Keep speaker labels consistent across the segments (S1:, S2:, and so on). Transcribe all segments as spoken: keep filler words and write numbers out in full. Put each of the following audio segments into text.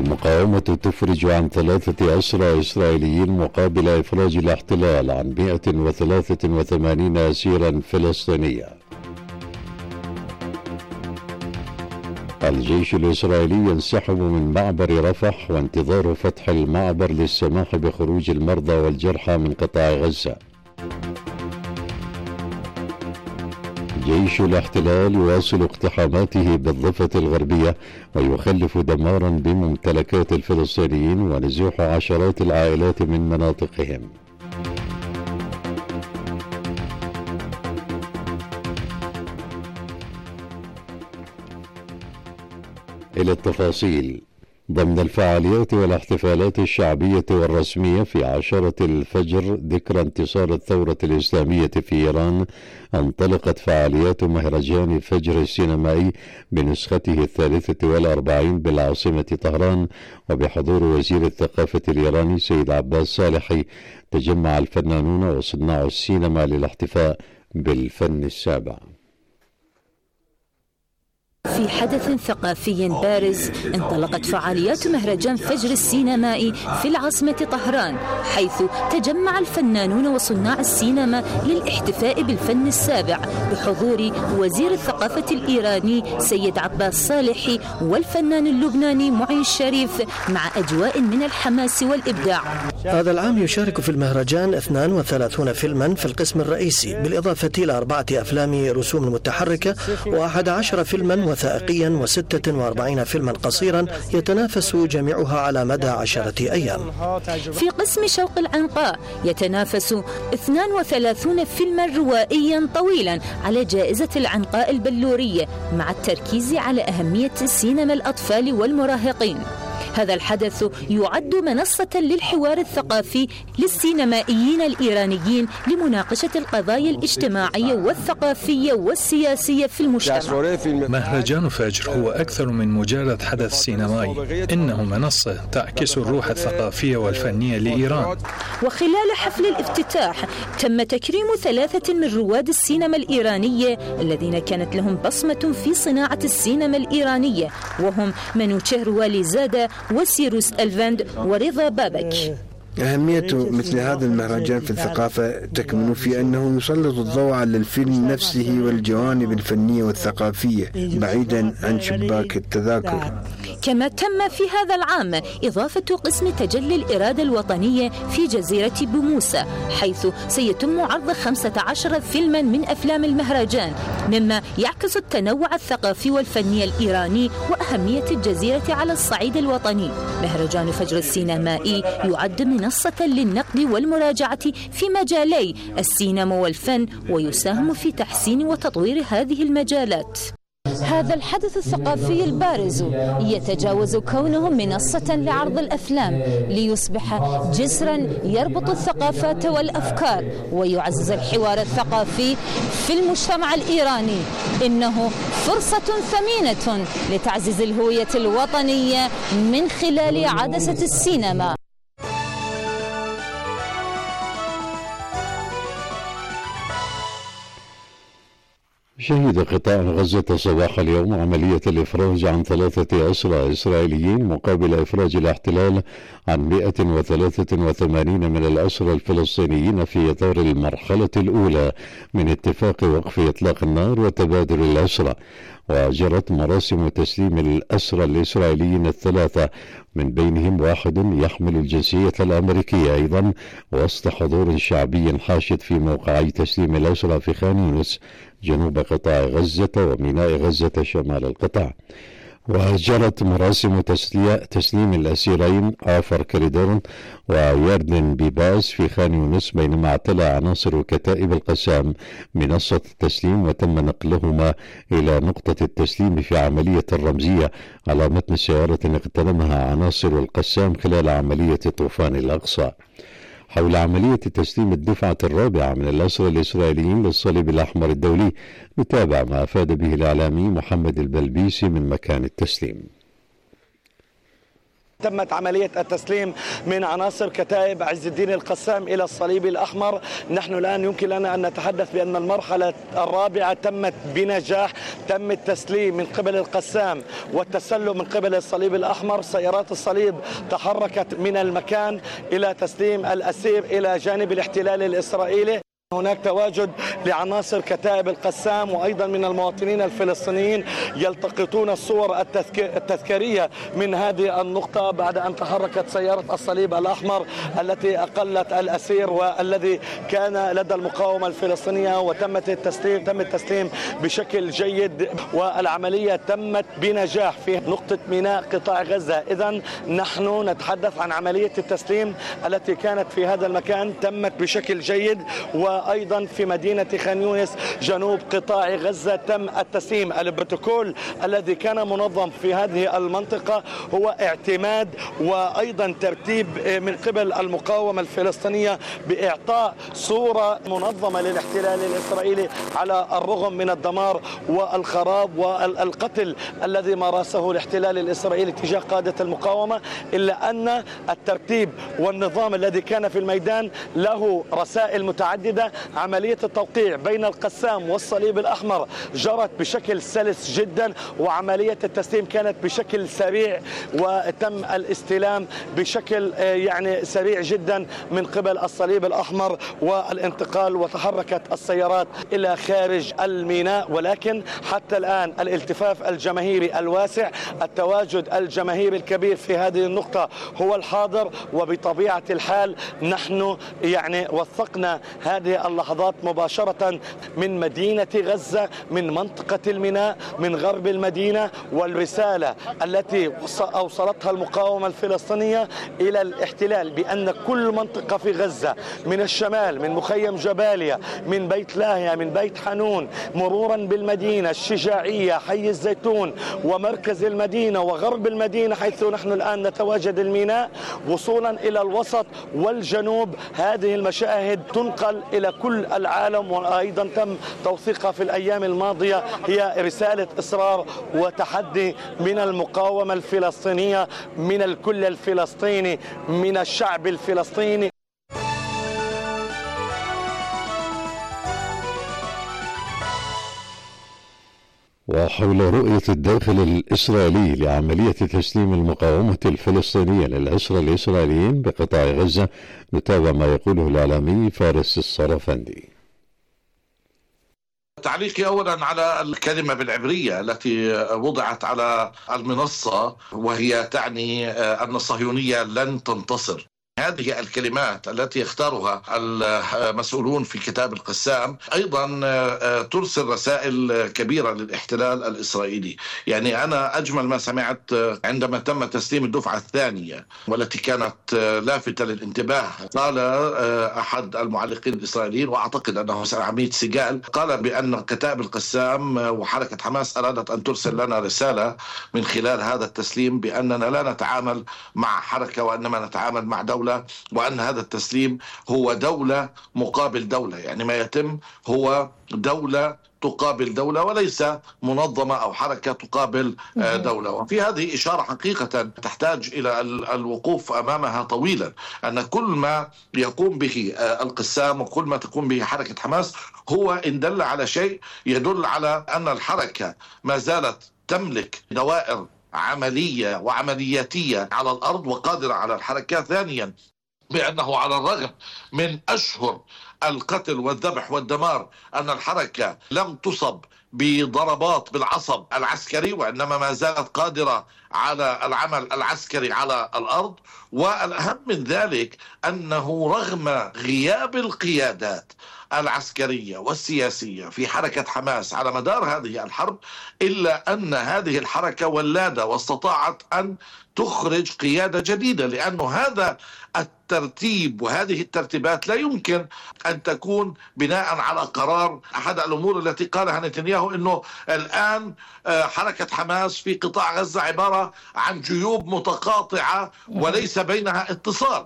S1: المقاومة تفرج عن ثلاثة أسرى إسرائيليين مقابل إفراج الاحتلال عن مئة وثلاثة وثمانين أسيرا فلسطينيا. الجيش الإسرائيلي ينسحب من معبر رفح وانتظار فتح المعبر للسماح بخروج المرضى والجرحى من قطاع غزة. جيش الاحتلال يواصل اقتحاماته بالضفة الغربية ويخلف دمارا بممتلكات الفلسطينيين ونزوح عشرات العائلات من مناطقهم. إلى التفاصيل. ضمن الفعاليات والاحتفالات الشعبية والرسمية في عشرة الفجر ذكرى انتصار الثورة الإسلامية في إيران، انطلقت فعاليات مهرجان الفجر السينمائي بنسخته الثالثة والأربعين بالعاصمة طهران، وبحضور وزير الثقافة الإيراني سيد عباس صالحي. تجمع الفنانون وصناع السينما للاحتفاء بالفن السابع.
S2: في حدث ثقافي بارز انطلقت فعاليات مهرجان فجر السينمائي في العاصمة طهران، حيث تجمع الفنانون وصناع السينما للاحتفاء بالفن السابع بحضور وزير الثقافة الإيراني سيد عباس صالحي والفنان اللبناني معين الشريف، مع أجواء من الحماس والإبداع.
S3: هذا العام يشارك في المهرجان اثنين وثلاثين فيلما في القسم الرئيسي، بالإضافة إلى أربعة أفلام رسوم متحركة وأحد عشر فيلما وثائقيا وستة وأربعين فيلما قصيرا يتنافس جميعها على مدى عشرة أيام.
S2: في قسم شوق العنقاء يتنافس اثنين وثلاثين فيلما روائيا طويلا على جائزة العنقاء البلورية، مع التركيز على أهمية سينما الأطفال والمراهقين. هذا الحدث يعد منصة للحوار الثقافي للسينمائيين الإيرانيين لمناقشة القضايا الاجتماعية والثقافية والسياسية في المجتمع.
S4: مهرجان فجر هو أكثر من مجرد حدث سينمائي، إنه منصة تعكس الروح الثقافية والفنية لإيران.
S2: وخلال حفل الافتتاح تم تكريم ثلاثة من رواد السينما الإيرانية الذين كانت لهم بصمة في صناعة السينما الإيرانية، وهم منوتشهر واليزادة وسيروس الفند ورضا بابك.
S5: أهمية مثل هذا المهرجان في الثقافة تكمن في أنه يسلط الضوء على الفيلم نفسه والجوانب الفنية والثقافية بعيدا عن شباك التذاكر.
S2: كما تم في هذا العام إضافة قسم تجلي الإرادة الوطنية في جزيرة بوموسة، حيث سيتم عرض خمسة عشر فيلما من أفلام المهرجان، مما يعكس التنوع الثقافي والفني الإيراني وأهمية الجزيرة على الصعيد الوطني. مهرجان فجر السينمائي يعد منصة للنقد والمراجعة في مجالي السينما والفن، ويساهم في تحسين وتطوير هذه المجالات. هذا الحدث الثقافي البارز يتجاوز كونه منصة لعرض الأفلام ليصبح جسرا يربط الثقافات والأفكار ويعزز الحوار الثقافي في المجتمع الإيراني. إنه فرصة ثمينة لتعزيز الهوية الوطنية من خلال عدسة السينما.
S1: شهد قطاع غزة صباح اليوم عملية الإفراج عن ثلاثة أسرى إسرائيليين مقابل إفراج الاحتلال عن مئة وثلاثة وثمانين من الأسرى الفلسطينيين في إطار المرحلة الأولى من اتفاق وقف إطلاق النار وتبادل الأسرى. وجرت مراسم تسليم الأسرى الإسرائيليين الثلاثة، من بينهم واحد يحمل الجنسية الأمريكية أيضا، وسط حضور شعبي حاشد في موقعي تسليم الأسرى في خان يونس جنوب قطاع غزة وميناء غزة شمال القطاع. وجرت مراسم تسليم الأسيرين عافر كريدون وياردن بيباس في خان يونس، بينما اعتلى عناصر وكتائب القسام منصة التسليم وتم نقلهما إلى نقطة التسليم في عملية رمزية على متن سيارة اغتنمها عناصر القسام خلال عملية طوفان الأقصى. حول عملية تسليم الدفعة الرابعة من الأسرى الإسرائيليين للصليب الأحمر الدولي، نتابع ما أفاد به الإعلامي محمد البلبيسي من مكان التسليم.
S6: تمت عملية التسليم من عناصر كتائب عز الدين القسام إلى الصليب الأحمر. نحن الآن يمكن لنا أن نتحدث بأن المرحلة الرابعة تمت بنجاح. تم التسليم من قبل القسام والتسلم من قبل الصليب الأحمر. سيارات الصليب تحركت من المكان إلى تسليم الأسير إلى جانب الاحتلال الإسرائيلي. هناك تواجد لعناصر كتائب القسام وأيضا من المواطنين الفلسطينيين يلتقطون الصور التذكارية من هذه النقطة بعد أن تحركت سيارة الصليب الأحمر التي أقلت الأسير والذي كان لدى المقاومة الفلسطينية، وتمت التسليم تم التسليم بشكل جيد والعملية تمت بنجاح في نقطة ميناء قطاع غزة. إذن نحن نتحدث عن عملية التسليم التي كانت في هذا المكان تمت بشكل جيد، و أيضا في مدينة خان يونس جنوب قطاع غزة تم التسليم. البروتوكول الذي كان منظم في هذه المنطقة هو اعتماد وأيضا ترتيب من قبل المقاومة الفلسطينية بإعطاء صورة منظمة للاحتلال الإسرائيلي على الرغم من الدمار والخراب والقتل الذي مارسه الاحتلال الإسرائيلي تجاه قادة المقاومة، إلا أن الترتيب والنظام الذي كان في الميدان له رسائل متعددة. عملية التوقيع بين القسام والصليب الأحمر جرت بشكل سلس جدا، وعملية التسليم كانت بشكل سريع، وتم الاستلام بشكل يعني سريع جدا من قبل الصليب الأحمر والانتقال، وتحركت السيارات إلى خارج الميناء. ولكن حتى الآن الالتفاف الجماهيري الواسع، التواجد الجماهيري الكبير في هذه النقطة هو الحاضر، وبطبيعة الحال نحن يعني وثقنا هذه اللحظات مباشرة من مدينة غزة، من منطقة الميناء، من غرب المدينة، والرسالة التي أوصلتها المقاومة الفلسطينية إلى الاحتلال بأن كل منطقة في غزة من الشمال، من مخيم جباليا، من بيت لاهيا، من بيت حنون، مرورا بالمدينة الشجاعية، حي الزيتون، ومركز المدينة، وغرب المدينة حيث نحن الآن نتواجد الميناء، وصولا إلى الوسط والجنوب. هذه المشاهد تنقل إلى كل العالم، وأيضا تم توثيقها في الأيام الماضية. هي رسالة إصرار وتحدي من المقاومة الفلسطينية، من الكل الفلسطيني، من الشعب الفلسطيني.
S1: وحول رؤية الداخل الإسرائيلي لعملية تسليم المقاومة الفلسطينية للأسرى الإسرائيليين بقطاع غزة، نتابع ما يقوله الإعلامي فارس الصرفندي.
S7: تعليقي أولا على الكلمة بالعبرية التي وضعت على المنصة، وهي تعني أن الصهيونية لن تنتصر. هذه الكلمات التي يختارها المسؤولون في كتاب القسام أيضا ترسل رسائل كبيرة للاحتلال الإسرائيلي. يعني أنا أجمل ما سمعت عندما تم تسليم الدفعة الثانية والتي كانت لافتة للانتباه، قال أحد المعلقين الإسرائيليين، وأعتقد أنه عميد سيجال، قال بأن كتاب القسام وحركة حماس أرادت أن ترسل لنا رسالة من خلال هذا التسليم بأننا لا نتعامل مع حركة وإنما نتعامل مع دولة، وأن هذا التسليم هو دولة مقابل دولة، يعني ما يتم هو دولة تقابل دولة وليس منظمة أو حركة تقابل دولة. وفي هذه إشارة حقيقة تحتاج إلى الوقوف أمامها طويلا، أن كل ما يقوم به القسام وكل ما تقوم به حركة حماس هو إن دل على شيء يدل على أن الحركة ما زالت تملك دوائر عملية وعملياتية على الأرض وقادرة على الحركة. ثانيا بأنه على الرغم من أشهر القتل والذبح والدمار أن الحركة لم تصب بضربات بالعصب العسكري، وإنما ما زالت قادرة على العمل العسكري على الأرض. والأهم من ذلك أنه رغم غياب القيادات العسكرية والسياسية في حركة حماس على مدار هذه الحرب، إلا أن هذه الحركة ولادة واستطاعت أن تخرج قيادة جديدة، لأنه هذا الترتيب وهذه الترتيبات لا يمكن أن تكون بناء على قرار. أحد الأمور التي قالها نتنياهو أنه الآن حركة حماس في قطاع غزة عبارة عن جيوب متقاطعة وليس بينها اتصال.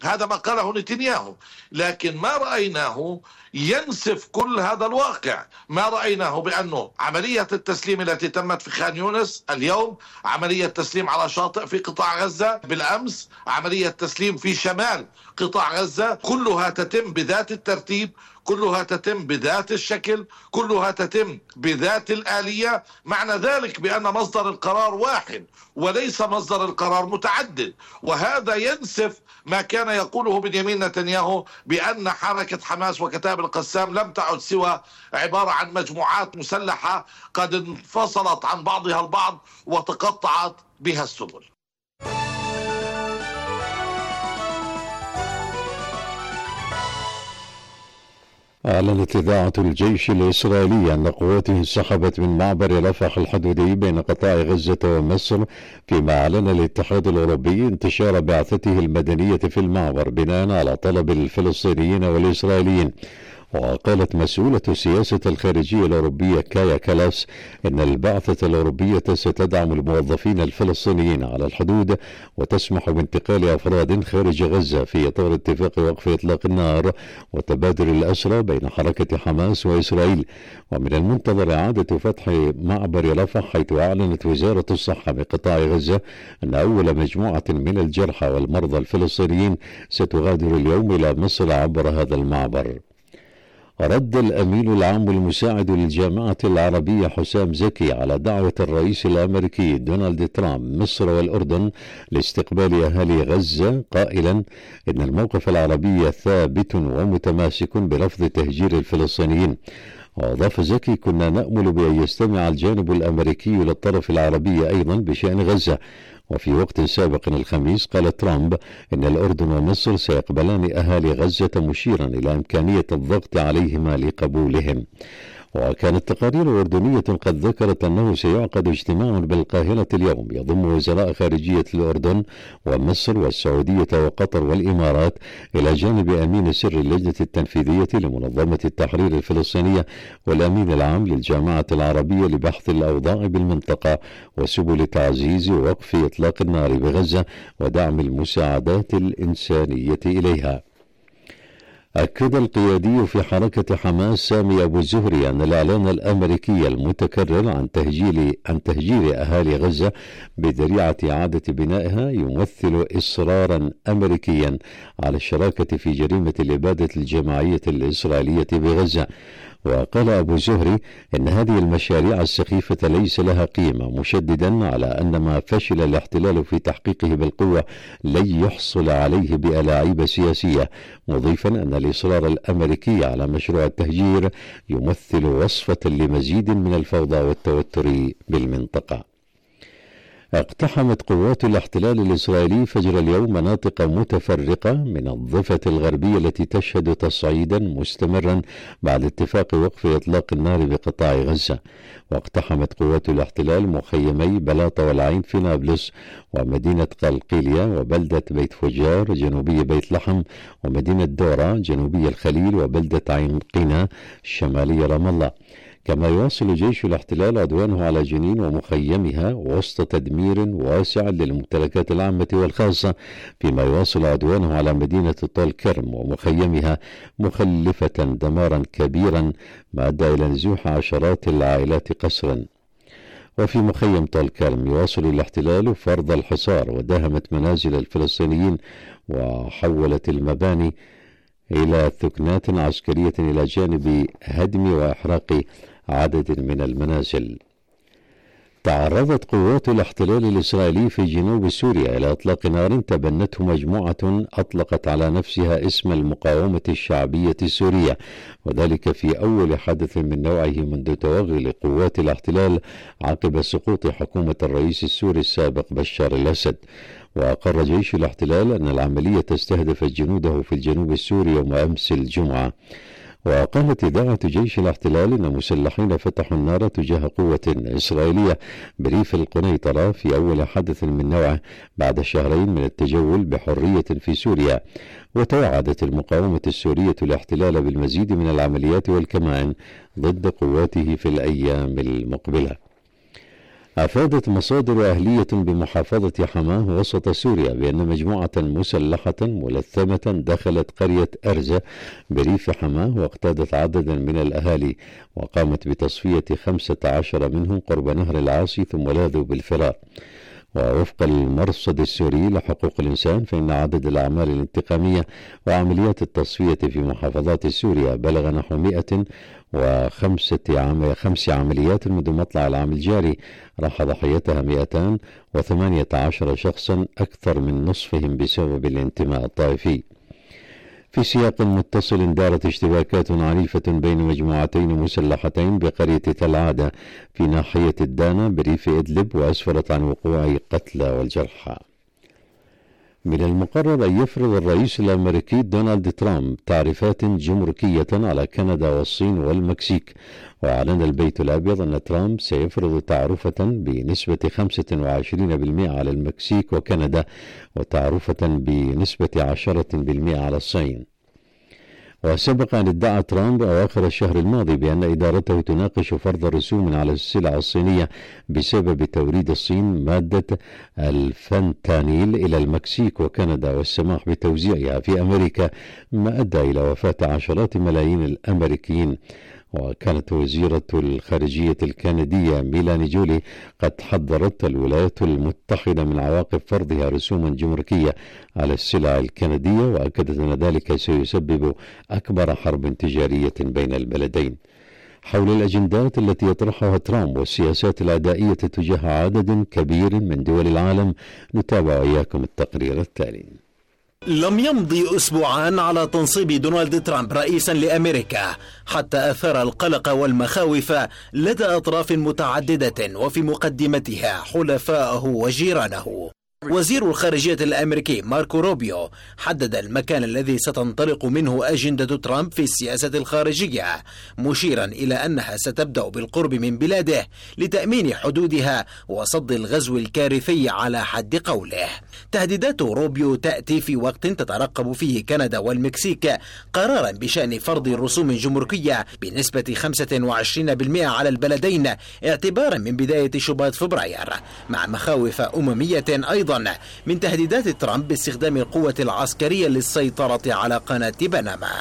S7: هذا ما قاله نتنياهو، لكن ما رأيناه ينسف كل هذا الواقع. ما رأيناه بأنه عملية التسليم التي تمت في خان يونس اليوم، عملية تسليم على شاطئ في قطاع غزة بالأمس، عملية تسليم في شمال قطاع غزة، كلها تتم بذات الترتيب، كلها تتم بذات الشكل، كلها تتم بذات الآلية. معنى ذلك بأن مصدر القرار واحد وليس مصدر القرار متعدد، وهذا ينسف ما كان يقوله بنيامين نتنياهو بأن حركة حماس وكتائب القسام لم تعد سوى عبارة عن مجموعات مسلحة قد انفصلت عن بعضها البعض وتقطعت بها السبل.
S1: أعلنت إذاعة الجيش الإسرائيلي أن قواته انسحبت من معبر رفح الحدودي بين قطاع غزة ومصر، فيما أعلن الاتحاد الأوروبي انتشار بعثته المدنية في المعبر بناء على طلب الفلسطينيين والإسرائيليين. وقالت مسؤولة السياسة الخارجية الأوروبية كايا كالاس إن البعثة الأوروبية ستدعم الموظفين الفلسطينيين على الحدود وتسمح بانتقال أفراد خارج غزة في إطار اتفاق وقف إطلاق النار وتبادل الأسرى بين حركة حماس وإسرائيل. ومن المنتظر إعادة فتح معبر رفح، حيث أعلنت وزارة الصحة بقطاع غزة أن أول مجموعة من الجرحى والمرضى الفلسطينيين ستغادر اليوم إلى مصر عبر هذا المعبر. رد الأمين العام المساعد للجامعة العربية حسام زكي على دعوة الرئيس الأمريكي دونالد ترامب مصر والأردن لاستقبال أهالي غزة، قائلا إن الموقف العربي ثابت ومتماسك برفض تهجير الفلسطينيين. وأضاف زكي: كنا نأمل بأن يستمع الجانب الأمريكي للطرف العربي أيضا بشأن غزة. وفي وقت سابق الخميس قال ترامب إن الأردن ومصر سيقبلان أهالي غزة، مشيرا إلى إمكانية الضغط عليهما لقبولهم. وكانت تقارير أردنية قد ذكرت أنه سيعقد اجتماع بالقاهرة اليوم يضم وزراء خارجية الأردن ومصر والسعودية وقطر والإمارات، إلى جانب أمين سر اللجنة التنفيذية لمنظمة التحرير الفلسطينية والأمين العام للجامعة العربية لبحث الأوضاع بالمنطقة وسبل تعزيز ووقف إطلاق النار بغزة ودعم المساعدات الإنسانية إليها. أكد القيادي في حركة حماس سامي أبو الزهري أن الإعلان الأمريكي المتكرر عن تهجير عن تهجير أهالي غزة بذريعة إعادة بنائها يمثل إصرارا أمريكيا على الشراكة في جريمة الإبادة الجماعية الإسرائيلية بغزة. وقال أبو زهري إن هذه المشاريع السخيفة ليس لها قيمة، مشددا على أن ما فشل الاحتلال في تحقيقه بالقوة لن يحصل عليه بألاعيب سياسية، مضيفا أن الإصرار الأمريكي على مشروع التهجير يمثل وصفة لمزيد من الفوضى والتوتر بالمنطقة. اقتحمت قوات الاحتلال الإسرائيلي فجر اليوم مناطق متفرقة من الضفة الغربية التي تشهد تصعيدا مستمرا بعد اتفاق وقف إطلاق النار بقطاع غزة. واقتحمت قوات الاحتلال مخيمي بلاطة والعين في نابلس ومدينة قلقيلية وبلدة بيت فجار جنوبي بيت لحم ومدينة دورة جنوبي الخليل وبلدة عين قنا شمالي رام الله. كما يواصل جيش الاحتلال عدوانه على جنين ومخيمها وسط تدمير واسع للممتلكات العامة والخاصة، فيما يواصل عدوانه على مدينة طول كرم ومخيمها مخلفة دمارا كبيرا ما أدى إلى نزوح عشرات العائلات قسرا. وفي مخيم طول كرم يواصل الاحتلال فرض الحصار وداهمت منازل الفلسطينيين وحولت المباني إلى ثكنات عسكرية إلى جانب هدم وإحراق عدد من المنازل. تعرضت قوات الاحتلال الإسرائيلي في جنوب سوريا إلى إطلاق نار تبنته مجموعة أطلقت على نفسها اسم المقاومة الشعبية السورية، وذلك في أول حدث من نوعه منذ توغل قوات الاحتلال عقب سقوط حكومة الرئيس السوري السابق بشار الأسد. وأقر جيش الاحتلال أن العملية تستهدف جنوده في الجنوب السوري يوم أمس الجمعة. وقالت إذاعة جيش الاحتلال أن مسلحين فتحوا النار تجاه قوة إسرائيلية بريف القنيطرة في أول حدث من نوعه بعد شهرين من التجول بحرية في سوريا. وتوعدت المقاومة السورية الاحتلال بالمزيد من العمليات والكمائن ضد قواته في الأيام المقبلة. أفادت مصادر أهلية بمحافظة حماه وسط سوريا بأن مجموعة مسلحة ملثمة دخلت قرية أرزة بريف حماه واقتادت عددا من الأهالي، وقامت بتصفية خمسة عشر منهم قرب نهر العاصي ثم لاذوا بالفرار. ووفق المرصد السوري لحقوق الإنسان فإن عدد الأعمال الانتقامية وعمليات التصفية في محافظات سوريا بلغ نحو مئة وخمسة عم... خمس عمليات منذ مطلع العام الجاري، راح ضحيتها مئتان وثمانية عشر شخصا، أكثر من نصفهم بسبب الانتماء الطائفي. في سياق متصل دارت اشتباكات عنيفة بين مجموعتين مسلحتين بقرية تل عادة في ناحية الدانا بريف إدلب، وأسفرت عن وقوع قتلى والجرحى. من المقرر أن يفرض الرئيس الأمريكي دونالد ترامب تعريفات جمركية على كندا والصين والمكسيك، وأعلن البيت الأبيض أن ترامب سيفرض تعرفة بنسبة خمسة وعشرين بالمئة على المكسيك وكندا، وتعرفة بنسبة عشرة بالمئة على الصين. وسبق أن ادعى ترامب أواخر الشهر الماضي بأن إدارته تناقش فرض رسوم على السلع الصينية بسبب توريد الصين مادة الفنتانيل إلى المكسيك وكندا والسماح بتوزيعها في أمريكا، ما أدى إلى وفاة عشرات ملايين الأمريكيين. وكانت وزيرة الخارجية الكندية ميلاني جولي قد حذرت الولايات المتحدة من عواقب فرضها رسوما جمركية على السلع الكندية، وأكدت أن ذلك سيسبب أكبر حرب تجارية بين البلدين. حول الأجندات التي يطرحها ترامب والسياسات العدائية تجاه عدد كبير من دول العالم، نتابع إياكم التقرير التالي.
S8: لم يمضي أسبوعان على تنصيب دونالد ترامب رئيسا لأمريكا حتى أثار القلق والمخاوف لدى أطراف متعددة، وفي مقدمتها حلفائه وجيرانه. وزير الخارجية الأمريكي ماركو روبيو حدد المكان الذي ستنطلق منه أجندة ترامب في السياسة الخارجية، مشيرا إلى أنها ستبدأ بالقرب من بلاده لتأمين حدودها وصد الغزو الكارثي على حد قوله. تهديدات روبيو تأتي في وقت تترقب فيه كندا والمكسيك قرارا بشأن فرض رسوم جمركية بنسبة خمسة وعشرين بالمئة على البلدين اعتبارا من بداية شباط فبراير، مع مخاوف أممية أيضا من تهديدات ترامب باستخدام القوة العسكرية للسيطرة على قناة بنما.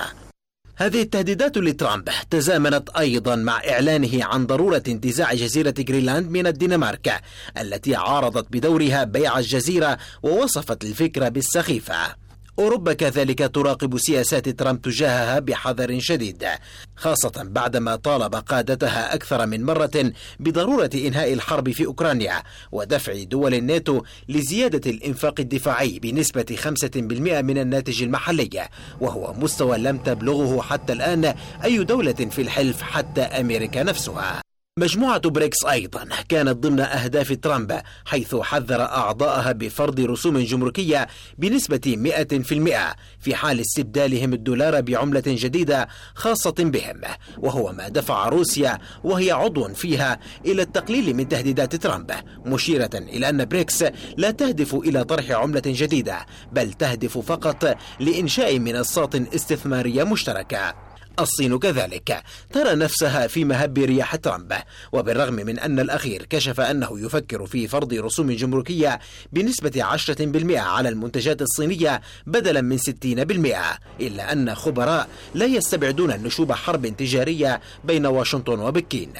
S8: هذه التهديدات لترامب تزامنت أيضا مع إعلانه عن ضرورة انتزاع جزيرة غرينلاند من الدنمارك التي عارضت بدورها بيع الجزيرة ووصفت الفكرة بالسخيفة. أوروبا كذلك تراقب سياسات ترامب تجاهها بحذر شديد، خاصة بعدما طالب قادتها أكثر من مرة بضرورة إنهاء الحرب في أوكرانيا ودفع دول الناتو لزيادة الإنفاق الدفاعي بنسبة خمسة بالمئة من الناتج المحلي، وهو مستوى لم تبلغه حتى الآن أي دولة في الحلف حتى أمريكا نفسها. مجموعة بريكس أيضا كانت ضمن أهداف ترامب، حيث حذر أعضائها بفرض رسوم جمركية بنسبة مئة بالمئة في حال استبدالهم الدولار بعملة جديدة خاصة بهم، وهو ما دفع روسيا وهي عضو فيها إلى التقليل من تهديدات ترامب، مشيرة إلى أن بريكس لا تهدف إلى طرح عملة جديدة، بل تهدف فقط لإنشاء منصات استثمارية مشتركة. الصين كذلك ترى نفسها في مهب رياح ترامب، وبالرغم من أن الأخير كشف أنه يفكر في فرض رسوم جمركية بنسبة عشرة بالمئة على المنتجات الصينية بدلا من ستين بالمئة، إلا أن خبراء لا يستبعدون نشوب حرب تجارية بين واشنطن وبكين.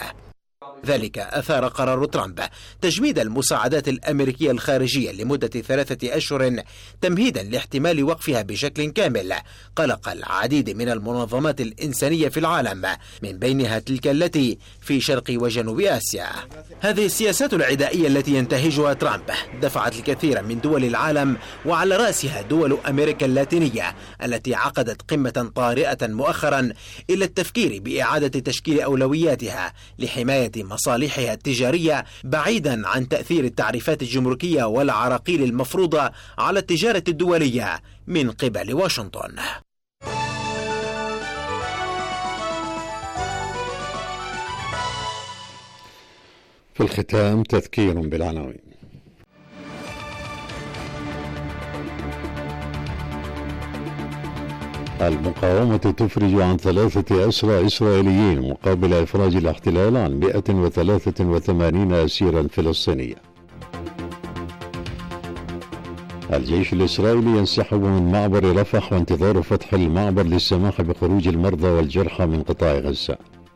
S8: ذلك أثار قرار ترامب تجميد المساعدات الأمريكية الخارجية لمدة ثلاثة أشهر تمهيدا لاحتمال وقفها بشكل كامل قلق العديد من المنظمات الإنسانية في العالم، من بينها تلك التي في شرق وجنوب آسيا. هذه السياسات العدائية التي ينتهجها ترامب دفعت الكثير من دول العالم وعلى رأسها دول أمريكا اللاتينية التي عقدت قمة طارئة مؤخرا إلى التفكير بإعادة تشكيل أولوياتها لحماية مصالحها التجارية بعيدا عن تأثير التعريفات الجمركية والعراقيل المفروضة على التجارة الدولية من قبل واشنطن.
S1: في الختام تذكير بالعناوين. المقاومة تفرج عن ثلاثة أسرى إسرائيليين مقابل إفراج الاحتلال عن مئة وثلاثة وثمانين أسيرا فلسطينيا. الجيش الإسرائيلي ينسحب من معبر رفح وانتظار فتح المعبر للسماح بخروج المرضى والجرحى من قطاع غزة.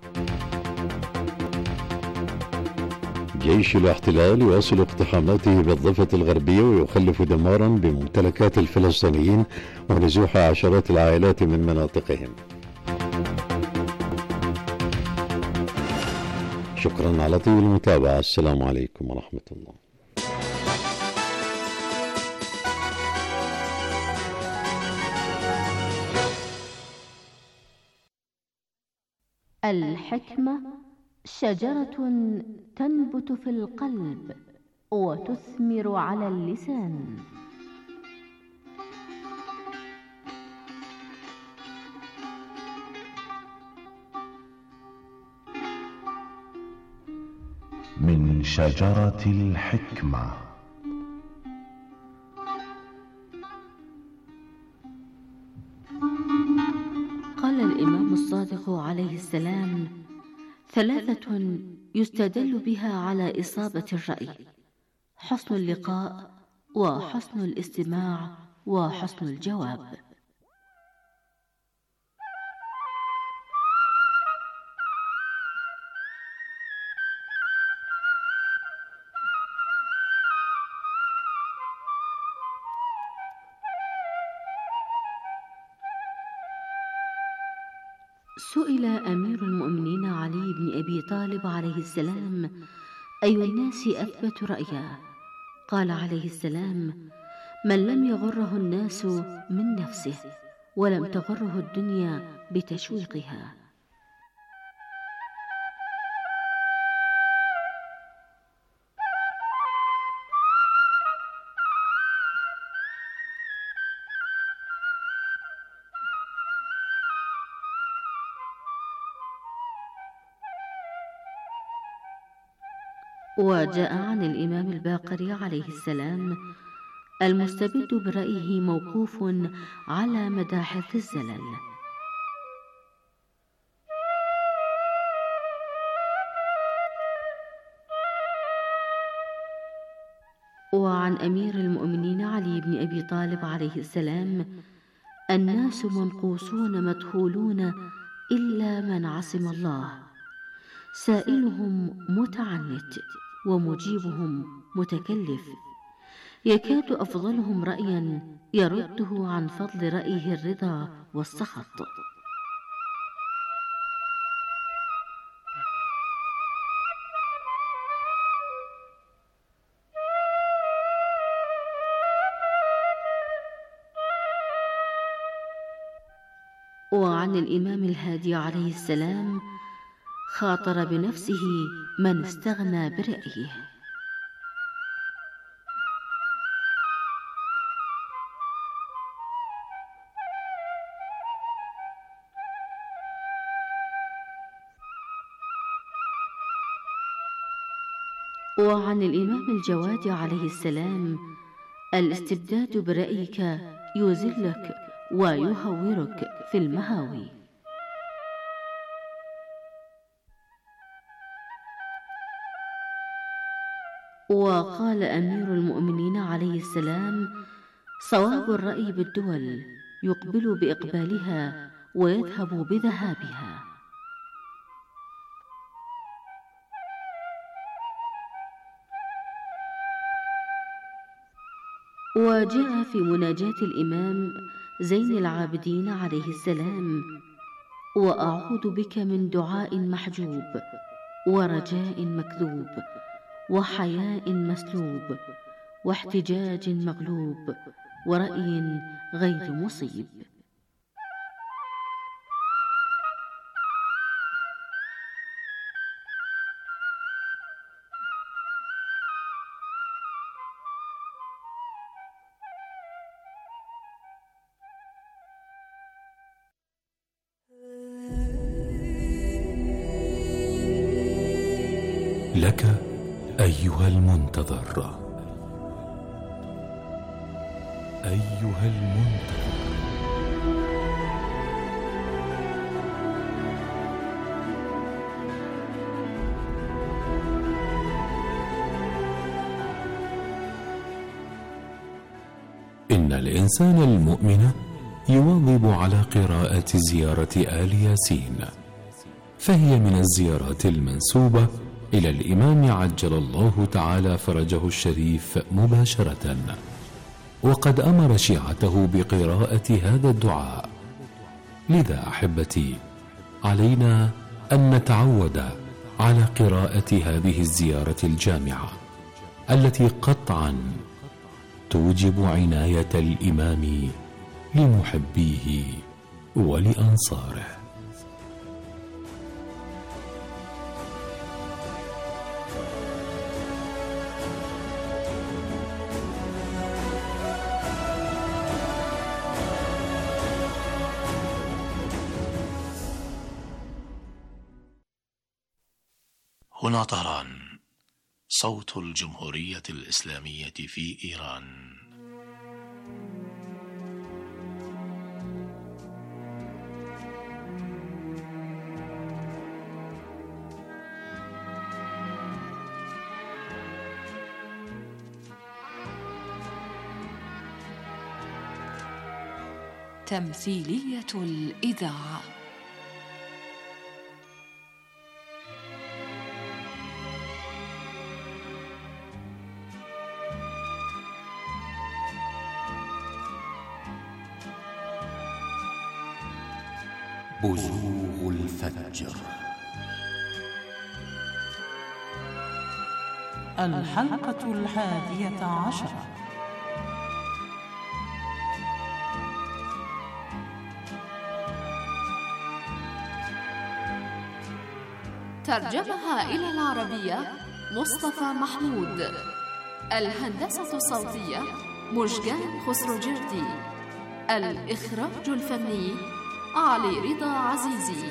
S1: جيش الاحتلال يواصل اقتحاماته بالضفة الغربية ويخلف دمارا بممتلكات الفلسطينيين ونزوح عشرات العائلات من مناطقهم. شكرا على طيب المتابعة. السلام عليكم ورحمة الله.
S9: الحكمة شجرة تنبت في القلب وتثمر على اللسان.
S10: من شجرة الحكمة.
S9: قال الإمام الصادق عليه السلام: ثلاثة يستدل بها على إصابة الرأي: حسن اللقاء، وحسن الاستماع، وحسن الجواب. سئل أمير المؤمنين علي بن أبي طالب عليه السلام: أي الناس أثبت رأيا؟ قال عليه السلام: من لم يغره الناس من نفسه، ولم تغره الدنيا بتشويقها. وجاء عن الإمام الباقر عليه السلام: المستبد برأيه موقوف على مداحث الزلل. وعن أمير المؤمنين علي بن أبي طالب عليه السلام: الناس منقوصون مدخولون إلا من عصم الله، سائلهم متعنت ومجيبهم متكلف، يكاد أفضلهم رأيا يرده عن فضل رأيه الرضا والسخط. وعن الإمام الهادي عليه السلام: خاطر بنفسه من استغنى برأيه. وعن الإمام الجواد عليه السلام: الاستبداد برأيك يذلك ويهورك في المهاوي. وقال أمير المؤمنين عليه السلام: صواب الرأي بالدول يقبل بإقبالها ويذهب بذهابها. وجاء في مناجاة الإمام زين العابدين عليه السلام: وأعوذ بك من دعاء محجوب، ورجاء مكذوب، وحياء مسلوب، واحتجاج مغلوب، ورأي غير مصيب.
S10: لك أيها المنتظر، أيها المنتظر، أن الإنسان المؤمن يواظب على قراءة زيارة آل ياسين، فهي من الزيارات المنسوبة إلى الإمام عجل الله تعالى فرجه الشريف مباشرة، وقد أمر شيعته بقراءة هذا الدعاء. لذا أحبتي، علينا أن نتعود على قراءة هذه الزيارة الجامعة التي قطعا توجب عناية الإمام لمحبيه ولأنصاره.
S11: هنا طهران، صوت الجمهورية الإسلامية في إيران.
S12: تمثيلية الإذاعة.
S10: بزوغ الفجر.
S13: الحلقة الحادية عشرة.
S12: ترجمها إلى العربية مصطفى محمود. الهندسة الصوتية مشجان خسروجردي. الإخراج الفني علي رضا عزيزي.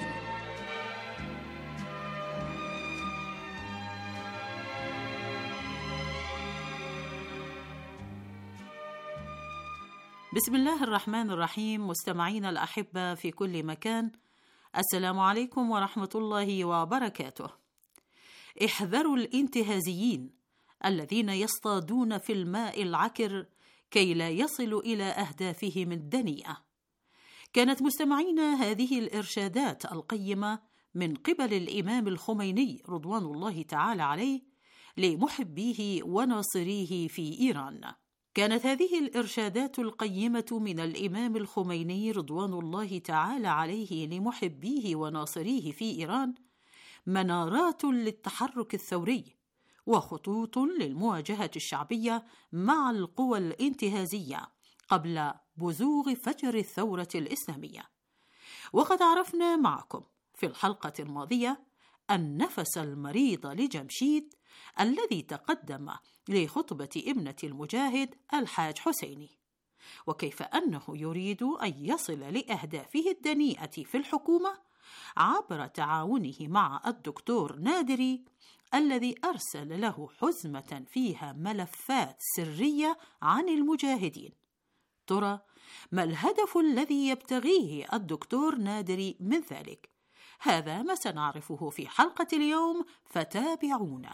S13: بسم الله الرحمن الرحيم. مستمعين الأحبة في كل مكان، السلام عليكم ورحمة الله وبركاته. احذروا الانتهازيين الذين يصطادون في الماء العكر كي لا يصلوا إلى أهدافهم الدنيئة. كانت مستمعينا هذه الإرشادات القيمة من قبل الإمام الخميني رضوان الله تعالى عليه لمحبيه وناصريه في إيران. كانت هذه الإرشادات القيمة من الإمام الخميني رضوان الله تعالى عليه لمحبيه وناصريه في إيران منارات للتحرك الثوري وخطوط للمواجهة الشعبية مع القوى الانتهازية قبل بزوغ فجر الثورة الإسلامية. وقد عرفنا معكم في الحلقة الماضية النفس المريض لجمشيد الذي تقدم لخطبة ابنة المجاهد الحاج حسيني، وكيف أنه يريد أن يصل لأهدافه الدنيئة في الحكومة عبر تعاونه مع الدكتور نادري الذي أرسل له حزمة فيها ملفات سرية عن المجاهدين. ترى ما الهدف الذي يبتغيه الدكتور نادري من ذلك؟ هذا ما سنعرفه في حلقة اليوم، فتابعونا.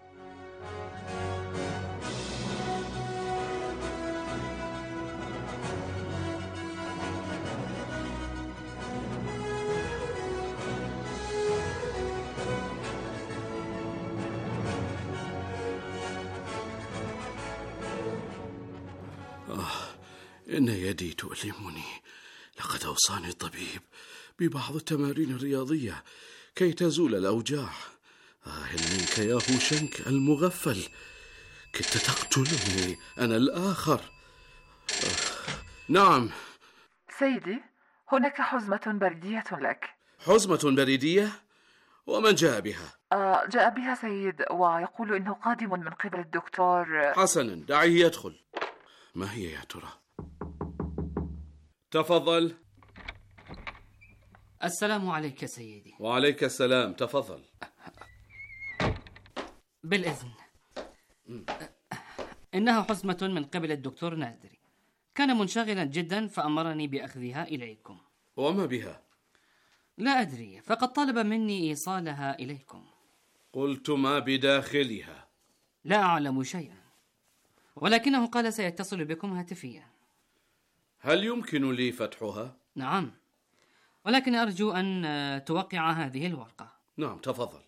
S14: إن يدي تؤلمني. لقد أوصاني الطبيب ببعض التمارين الرياضية كي تزول الأوجاع. آه منك يا هوشنك المغفل، كدت تقتلني أنا الآخر. آه نعم
S15: سيدي، هناك حزمة بريدية لك.
S14: حزمة بريدية؟ ومن جاء بها؟
S15: آه جاء بها سيد، ويقول إنه قادم من قبل الدكتور.
S14: حسنا، دعيه يدخل. ما هي يا ترى؟ تفضل.
S16: السلام عليك سيدي.
S14: وعليك السلام، تفضل.
S16: بالإذن. إنها حزمة من قبل الدكتور نادري، كان منشغلا جدا فأمرني بأخذها إليكم.
S14: وما بها؟
S16: لا أدري، فقد طلب مني إيصالها إليكم.
S14: قلت ما بداخلها؟
S16: لا أعلم شيئا، ولكنه قال سيتصل بكم هاتفيا.
S14: هل يمكن لي فتحها؟
S16: نعم، ولكن أرجو أن توقع هذه الورقة.
S14: نعم تفضل.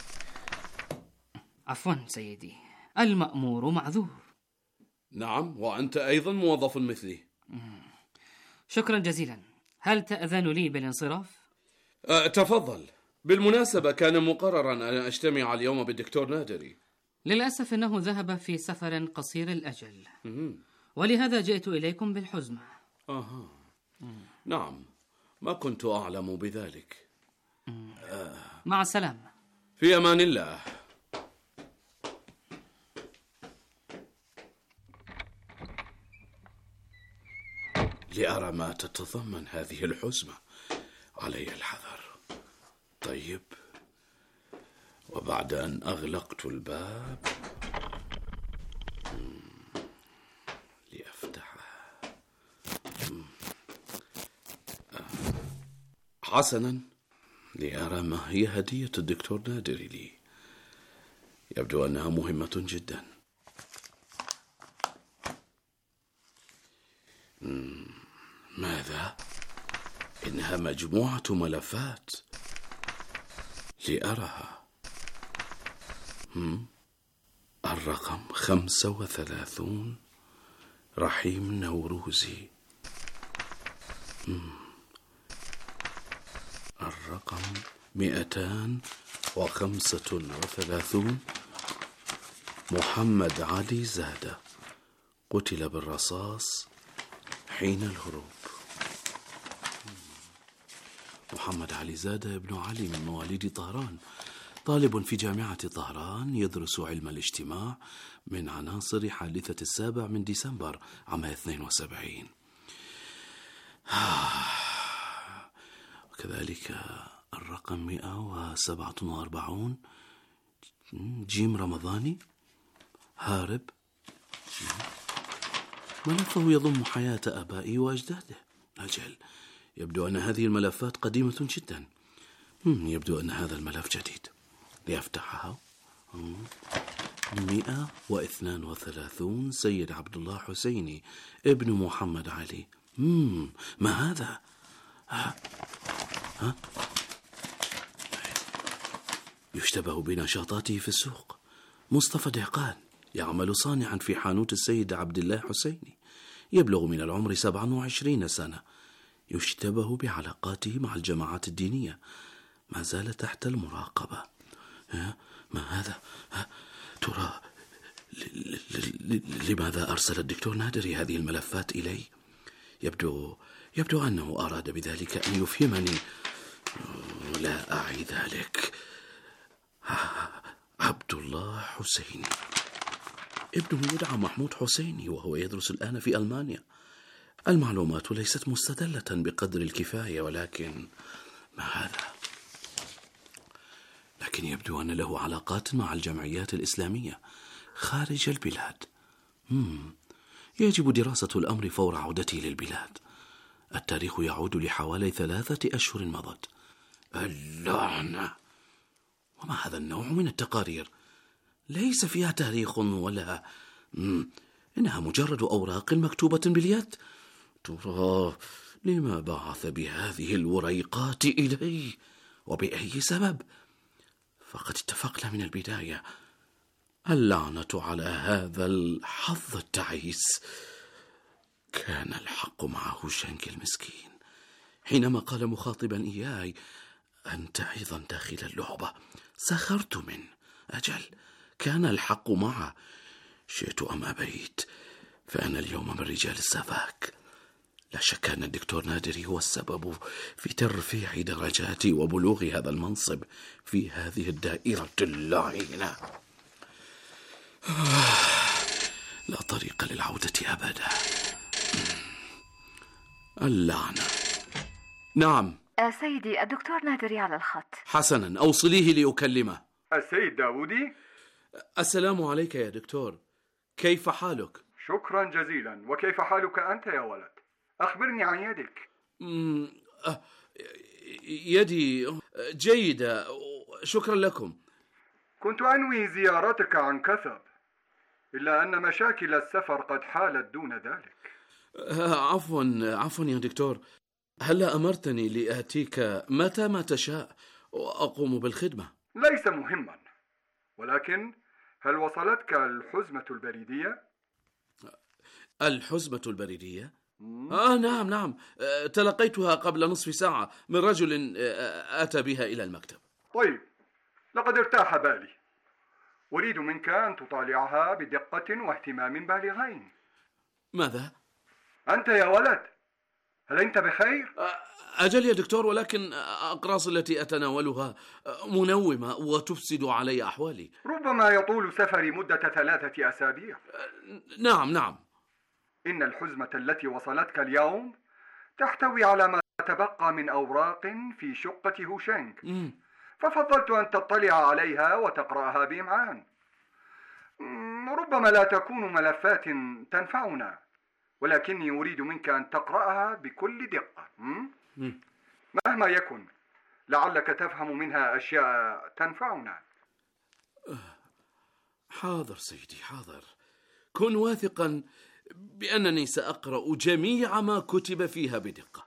S16: عفوا سيدي، المأمور معذور.
S14: نعم، وأنت أيضا موظف مثلي.
S16: شكرا جزيلا. هل تأذن لي بالانصراف؟
S14: أه تفضل. بالمناسبة كان مقررا أن أجتمع اليوم بالدكتور نادري.
S16: للأسف أنه ذهب في سفر قصير الأجل،
S14: مم.
S16: ولهذا جئت إليكم بالحزمة.
S14: آه. نعم، ما كنت أعلم بذلك. آه.
S16: مع السلامة.
S14: في أمان الله. لأرى ما تتضمن هذه الحزمة، علي الحذر. طيب، وبعد أن أغلقت الباب لأفتحها. حسنا، لأرى ما هي هدية الدكتور نادري لي. يبدو أنها مهمة جدا. ماذا؟ إنها مجموعة ملفات لأراها. الرقم خمسة وثلاثون، رحيم نوروزي. الرقم مئتان وخمسة وثلاثون، محمد علي زادة، قتل بالرصاص حين الهروب. محمد علي زادة ابن علي من مواليد طهران، طالب في جامعة طهران، يدرس علم الاجتماع، من عناصر حادثة السابع من ديسمبر عام اثنين وسبعين. وكذلك الرقم مئة وسبعة وأربعون، جيم رمضاني، هارب. ملفه يضم حياة آبائي وأجداده. أجل، يبدو أن هذه الملفات قديمة جدا. يبدو أن هذا الملف جديد. لأفتحها. مئة واثنان وثلاثون، سيد عبد الله حسيني ابن محمد علي. مم. ما هذا؟ ها؟ ها؟ يشتبه بنشاطاته في السوق. مصطفى دهقان، يعمل صانعا في حانوت السيد عبد الله حسيني، يبلغ من العمر سبعة وعشرين سنة، يشتبه بعلاقاته مع الجماعات الدينية، ما زال تحت المراقبة. ها؟ ما هذا؟ ها؟ ترى ل- ل- ل- لماذا أرسل الدكتور نادري هذه الملفات إلي؟ يبدو يبدو أنه أراد بذلك أن يفهمني. لا أعي ذلك. عبد الله حسيني، ابنه يدعى محمود حسيني، وهو يدرس الآن في ألمانيا. المعلومات ليست مستدلة بقدر الكفاية، ولكن ما هذا؟ لكن يبدو أن له علاقات مع الجمعيات الإسلامية خارج البلاد. مم. يجب دراسة الأمر فور عودته للبلاد. التاريخ يعود لحوالي ثلاثة أشهر مضت. اللعنة! وما هذا النوع من التقارير؟ ليس فيها تاريخ ولا... مم. إنها مجرد أوراق مكتوبة باليد. ترى لما بعث بهذه الوريقات إلي؟ وبأي سبب؟ فقد اتفقنا من البداية. اللعنة على هذا الحظ التعيس. كان الحق معه شنك المسكين حينما قال مخاطبا إياي: أنت أيضا داخل اللعبة. سخرت منه. أجل، كان الحق معه، شئت أم أبيت، فأنا اليوم من رجال السفاك. لا شك أن الدكتور نادري هو السبب في ترفيع درجاتي وبلوغ هذا المنصب في هذه الدائرة اللعينة. لا طريق للعودة أبدا. اللعنة. نعم.
S15: سيدي، الدكتور نادري على الخط.
S14: حسنا، أوصليه لأكلمه.
S17: السيد داودي.
S14: السلام عليك يا دكتور، كيف حالك؟
S17: شكرا جزيلا. وكيف حالك أنت يا ولد؟ أخبرني عن يدك.
S14: يدي جيدة، شكرا لكم.
S17: كنت أنوي زيارتك عن كثب، إلا أن مشاكل السفر قد حالت دون ذلك.
S14: عفوا عفوا يا دكتور، هلا أمرتني لآتيك متى ما تشاء وأقوم بالخدمة؟
S17: ليس مهما، ولكن هل وصلتك الحزمة البريدية؟
S14: الحزمة البريدية؟ آه نعم نعم، تلقيتها قبل نصف ساعة من رجل أتى بها إلى المكتب.
S17: طيب، لقد ارتاح بالي. أريد منك أن تطالعها بدقة واهتمام بالغين.
S14: ماذا؟
S17: أنت يا ولد، هل أنت بخير؟
S14: أجل يا دكتور، ولكن أقراص التي أتناولها منومة وتفسد علي أحوالي.
S17: ربما يطول سفري مدة ثلاثة أسابيع.
S14: نعم نعم.
S17: إن الحزمة التي وصلتك اليوم تحتوي على ما تبقى من أوراق في شقة هوشانك،
S14: م.
S17: ففضلت أن تطلع عليها وتقرأها بإمعان. ربما لا تكون ملفات تنفعنا، ولكني أريد منك أن تقرأها بكل دقة. م?
S14: م.
S17: مهما يكن، لعلك تفهم منها أشياء تنفعنا.
S14: حاضر سيدي حاضر، كن واثقا بأنني سأقرأ جميع ما كتب فيها بدقة.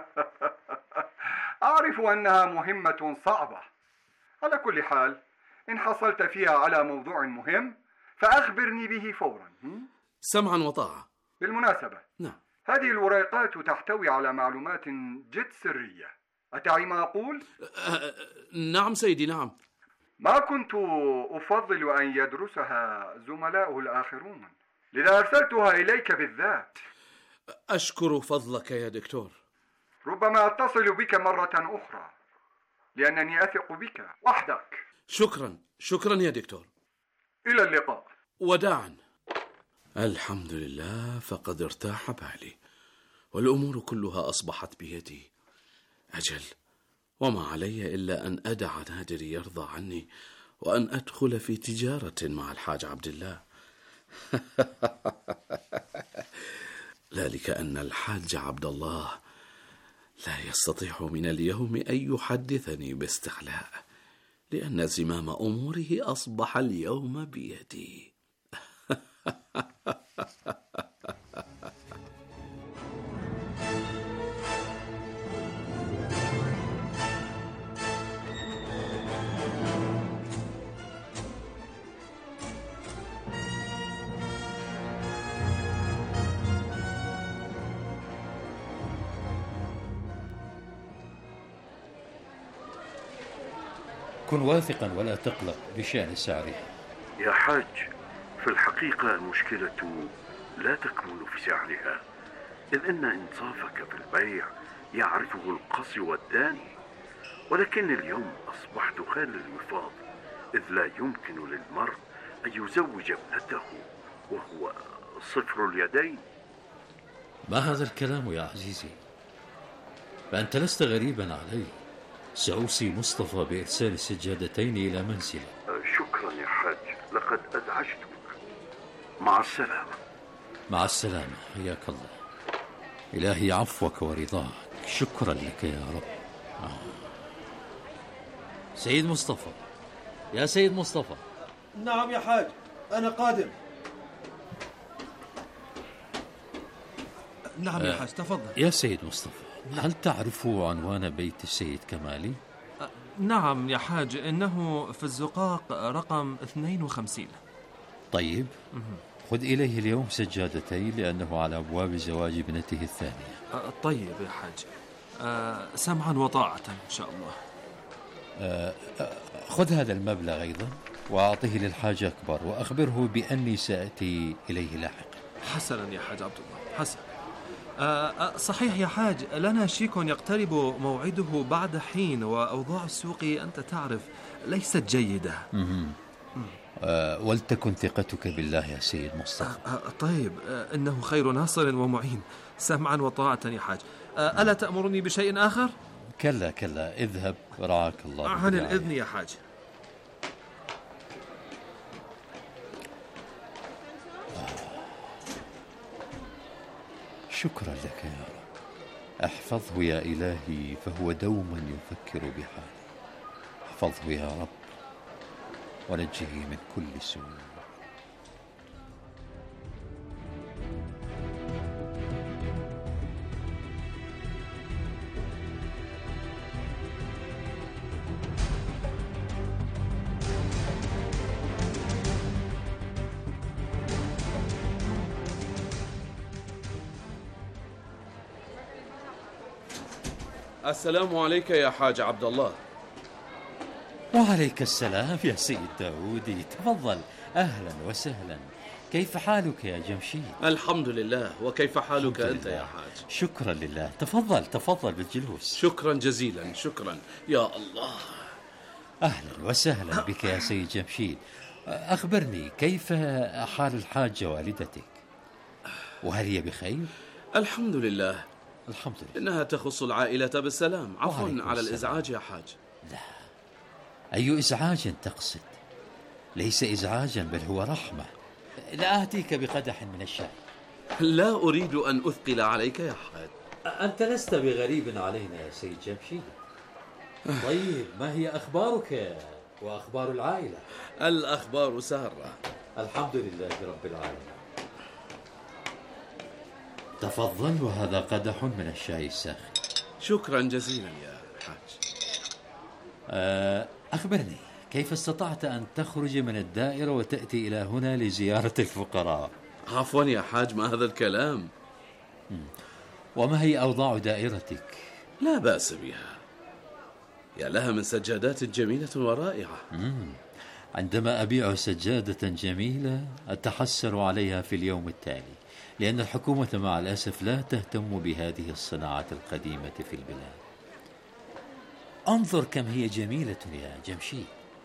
S17: أعرف أنها مهمة صعبة. على كل حال، إن حصلت فيها على موضوع مهم فأخبرني به فورا.
S14: سمعا وطاعة.
S17: بالمناسبة،
S14: نعم،
S17: هذه الوريقات تحتوي على معلومات جد سرية. أتعي ما أقول؟
S14: أه نعم سيدي نعم.
S17: ما كنت أفضل أن يدرسها زملاؤه الآخرون، لذا أرسلتها إليك بالذات.
S14: أشكر فضلك يا دكتور.
S17: ربما أتصل بك مرة أخرى، لأنني أثق بك وحدك.
S14: شكرا شكرا يا دكتور.
S17: إلى اللقاء.
S14: وداعا. الحمد لله، فقد ارتاح بالي والأمور كلها أصبحت بيدي. أجل، وما علي إلا أن أدع نادر يرضى عني وأن أدخل في تجارة مع الحاج عبد الله. ذلك أن الحاج عبد الله لا يستطيع من اليوم أن يحدثني باستحلاء، لأن زمام أموره أصبح اليوم بيدي.
S18: كن واثقا ولا تقلق بشأن سعرها.
S19: يا حاج، في الحقيقة المشكلة لا تكمن في سعرها، إذ أن إنصافك في البيع يعرفه القصي والداني، ولكن اليوم أصبحت خال الوفاض، إذ لا يمكن للمرء أن يزوج ابنته وهو صفر اليدين.
S18: ما هذا الكلام يا عزيزي؟ فأنت لست غريبا علي. سأوصي مصطفى بإرسال السجادتين إلى منزله.
S19: شكرا يا حاج، لقد أزعجتك. مع السلامة.
S18: مع السلامة، حياك الله. إلهي عفوك ورضاك. شكرا لك يا رب. آه. سيد مصطفى، يا سيد مصطفى.
S20: نعم يا حاج، أنا قادم. نعم يا حاج، تفضل.
S18: يا سيد مصطفى، هل تعرف عنوان بيت السيد كمالي؟
S20: نعم يا حاج، إنه في الزقاق رقم اثنين وخمسين.
S18: طيب، خذ إليه اليوم سجادتين لأنه على أبواب زواج ابنته الثانية.
S20: طيب يا حاج، سمعا وطاعة إن شاء الله.
S18: خذ هذا المبلغ أيضا وأعطيه للحاج أكبر وأخبره بأني سأتي إليه لاحقا.
S20: حسنا يا حاج عبد الله، حسنا. أه صحيح يا حاج، لنا شيك يقترب موعده بعد حين، وأوضاع السوق أنت تعرف ليست جيدة.
S18: أه ولتكن ثقتك بالله يا سيد مصطفى.
S20: أه طيب، أه إنه خير ناصر ومعين. سمعا وطاعة يا حاج. أه ألا تأمرني بشيء آخر؟
S18: كلا كلا، اذهب رعاك الله.
S20: عن الإذن يا حاج.
S18: شكرا لك يا رب. احفظه يا إلهي، فهو دوما يفكر بحالي. احفظه يا رب ونجه من كل سوء.
S21: السلام عليك يا حاج عبد الله.
S18: وعليك السلام يا سيد داودي، تفضل. أهلا وسهلا. كيف حالك يا جمشيد؟
S21: الحمد لله، وكيف حالك أنت يا حاج؟
S18: شكرا لله. تفضل تفضل بالجلوس.
S21: شكرا جزيلا. شكرا يا الله.
S18: أهلا وسهلا بك يا سيد جمشيد. أخبرني، كيف حال الحاجة والدتك؟ وهل هي بخير؟
S21: الحمد لله.
S18: الحمد لله.
S21: إنها تخص العائلة بالسلام. عفوا على
S18: السلام.
S21: الإزعاج يا حاج.
S18: لا، أي إزعاج تقصد؟ ليس إزعاجا بل هو رحمة. لا آتيك بقدح من الشاي.
S21: لا أريد أن أثقل عليك يا حاج.
S18: أنت لست بغريب علينا يا سيد جمشيد. طيب، ما هي أخبارك وأخبار العائلة؟
S21: الأخبار سارة.
S18: الحمد لله رب العالمين. تفضل، وهذا قدح من الشاي الساخن.
S21: شكرا جزيلا يا حاج.
S18: أخبرني، كيف استطعت أن تخرج من الدائرة وتأتي إلى هنا لزيارة الفقراء؟
S21: عفوا يا حاج، ما هذا الكلام؟
S18: وما هي أوضاع دائرتك؟
S21: لا بأس بها، يا لها من سجادات جميلة ورائعة.
S18: مم. عندما أبيع سجادة جميلة أتحسر عليها في اليوم التالي، لأن الحكومة مع الأسف لا تهتم بهذه الصناعة القديمة في البلاد. انظر كم هي جميلة يا جمشيد.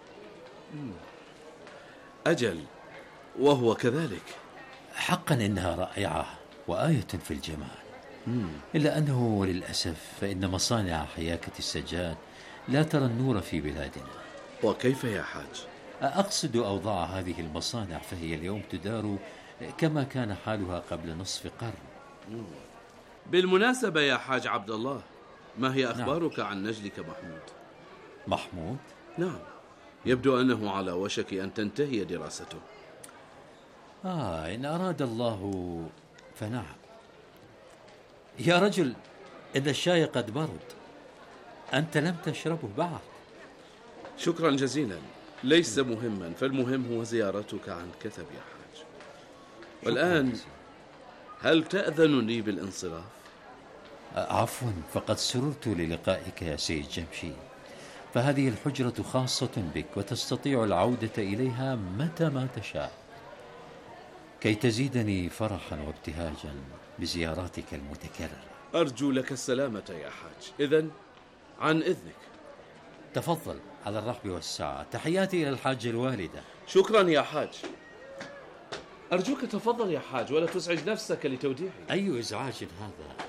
S21: أجل، وهو كذلك.
S18: حقا إنها رائعة وآية في الجمال. مم. إلا أنه للأسف فإن مصانع حياكة السجاد لا ترى النور في بلادنا.
S21: وكيف يا حاج؟
S18: أقصد أوضاع هذه المصانع، فهي اليوم تدار كما كان حالها قبل نصف قرن.
S21: مم. بالمناسبة يا حاج عبد الله، ما هي أخبارك نعم. عن نجلك محمود؟
S18: محمود؟
S21: نعم، يبدو أنه على وشك أن تنتهي دراسته.
S18: آه إن أراد الله فنعم. يا رجل، إن الشاي قد برد، أنت لم تشربه بعد.
S21: شكرا جزيلا، ليس مهما، فالمهم هو زيارتك عن كثب يا حاج. والآن هل تأذن لي بالانصراف؟
S18: عفوا، فقد سررت للقائك يا سيد جمشيد، فهذه الحجرة خاصة بك وتستطيع العودة إليها متى ما تشاء، كي تزيدني فرحا وابتهاجا بزياراتك المتكررة.
S21: أرجو لك السلامة يا حاج. إذن عن إذنك.
S18: تفضل، على الرحب والسعة. تحياتي إلى الحاجة الوالدة.
S21: شكرا يا حاج. أرجوك تفضل يا حاج، ولا تزعج نفسك لتوديعي.
S18: أي إزعاج هذا؟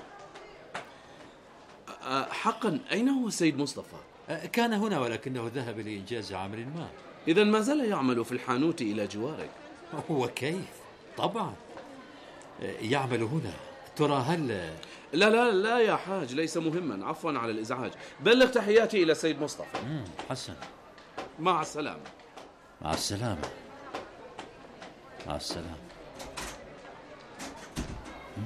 S21: حقا، أين هو السيد مصطفى؟
S18: كان هنا، ولكنه ذهب لإنجاز عمل ما.
S21: إذن ما زال يعمل في الحانوت إلى جوارك؟
S18: وكيف؟ طبعا يعمل هنا. ترى هل...
S21: لا لا لا يا حاج، ليس مهما. عفوا على الإزعاج. بلغ تحياتي إلى السيد مصطفى.
S18: مم. حسن.
S21: مع السلامة.
S18: مع السلامة. مع السلامة. مم.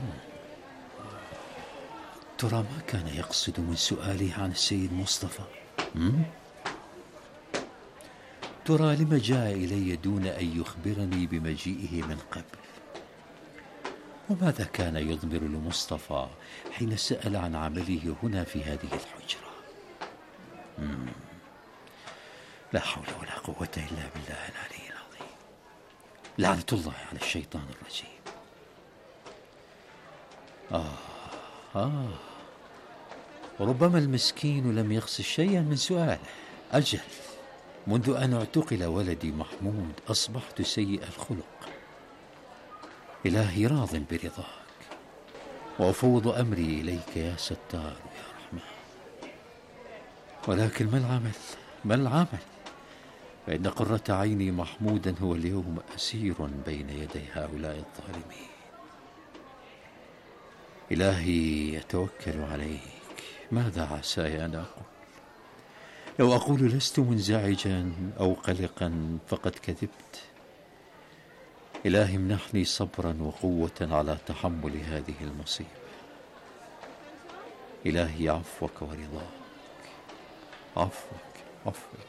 S18: ترى ما كان يقصد من سؤاله عن السيد مصطفى؟ مم؟ ترى لما جاء إلي دون أن يخبرني بمجيئه من قبل؟ وماذا كان يضمر لمصطفى حين سأل عن عمله هنا في هذه الحجرة؟ مم. لا حول ولا قوة إلا بالله العلي العظيم. لعنة الله على الشيطان الرجيم. آه آه ربما المسكين لم يقصد شيئا من سؤاله. أجل، منذ أن اعتقل ولدي محمود أصبحت سيء الخلق. إلهي راض برضاك، وأفوض أمري إليك يا ستار يا رحمن. ولكن ما العمل؟ ما العمل؟ فإن قرة عيني محمودا هو اليوم أسير بين يدي هؤلاء الظالمين. إلهي يتوكل عليك، ماذا عساي أن أقول؟ لو أقول لست منزعجا أو قلقا فقد كذبت. إلهي امنحني صبرا وقوة على تحمل هذه المصيبة. إلهي عفوك ورضاك، عفوك عفوك.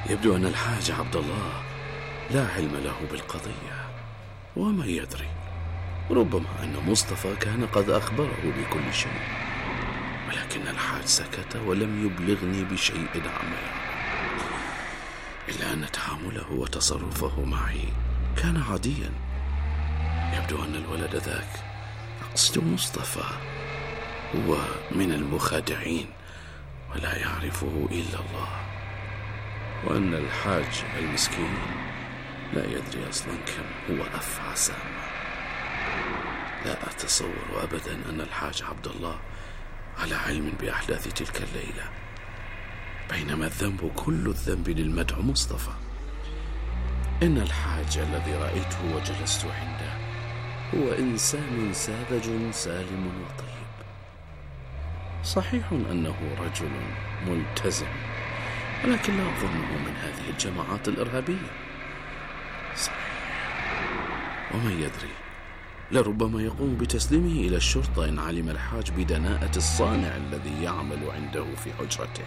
S21: يبدو أن الحاج عبد الله لا علم له بالقضية، وما يدري، ربما أن مصطفى كان قد أخبره بكل شيء، ولكن الحاج سكت ولم يبلغني بشيء عما يعمل، إلا أن تعامله وتصرفه معي كان عاديا. يبدو أن الولد ذاك، أقصد مصطفى، هو من المخادعين ولا يعرفه إلا الله، وأن الحاج المسكين لا يدري أصلا كم هو أفعى سامة. لا أتصور أبدا أن الحاج عبد الله على علم بأحداث تلك الليلة، بينما الذنب كل الذنب للمدعو مصطفى. إن الحاج الذي رأيته وجلست عنده هو إنسان ساذج سالم وطيب. صحيح أنه رجل ملتزم، ولكن لا أظنه من هذه الجماعات الإرهابية. صحيح، ومن يدري، لربما يقوم بتسليمه إلى الشرطة إن علم الحاج بدناءة الصانع الذي يعمل عنده في حجرته.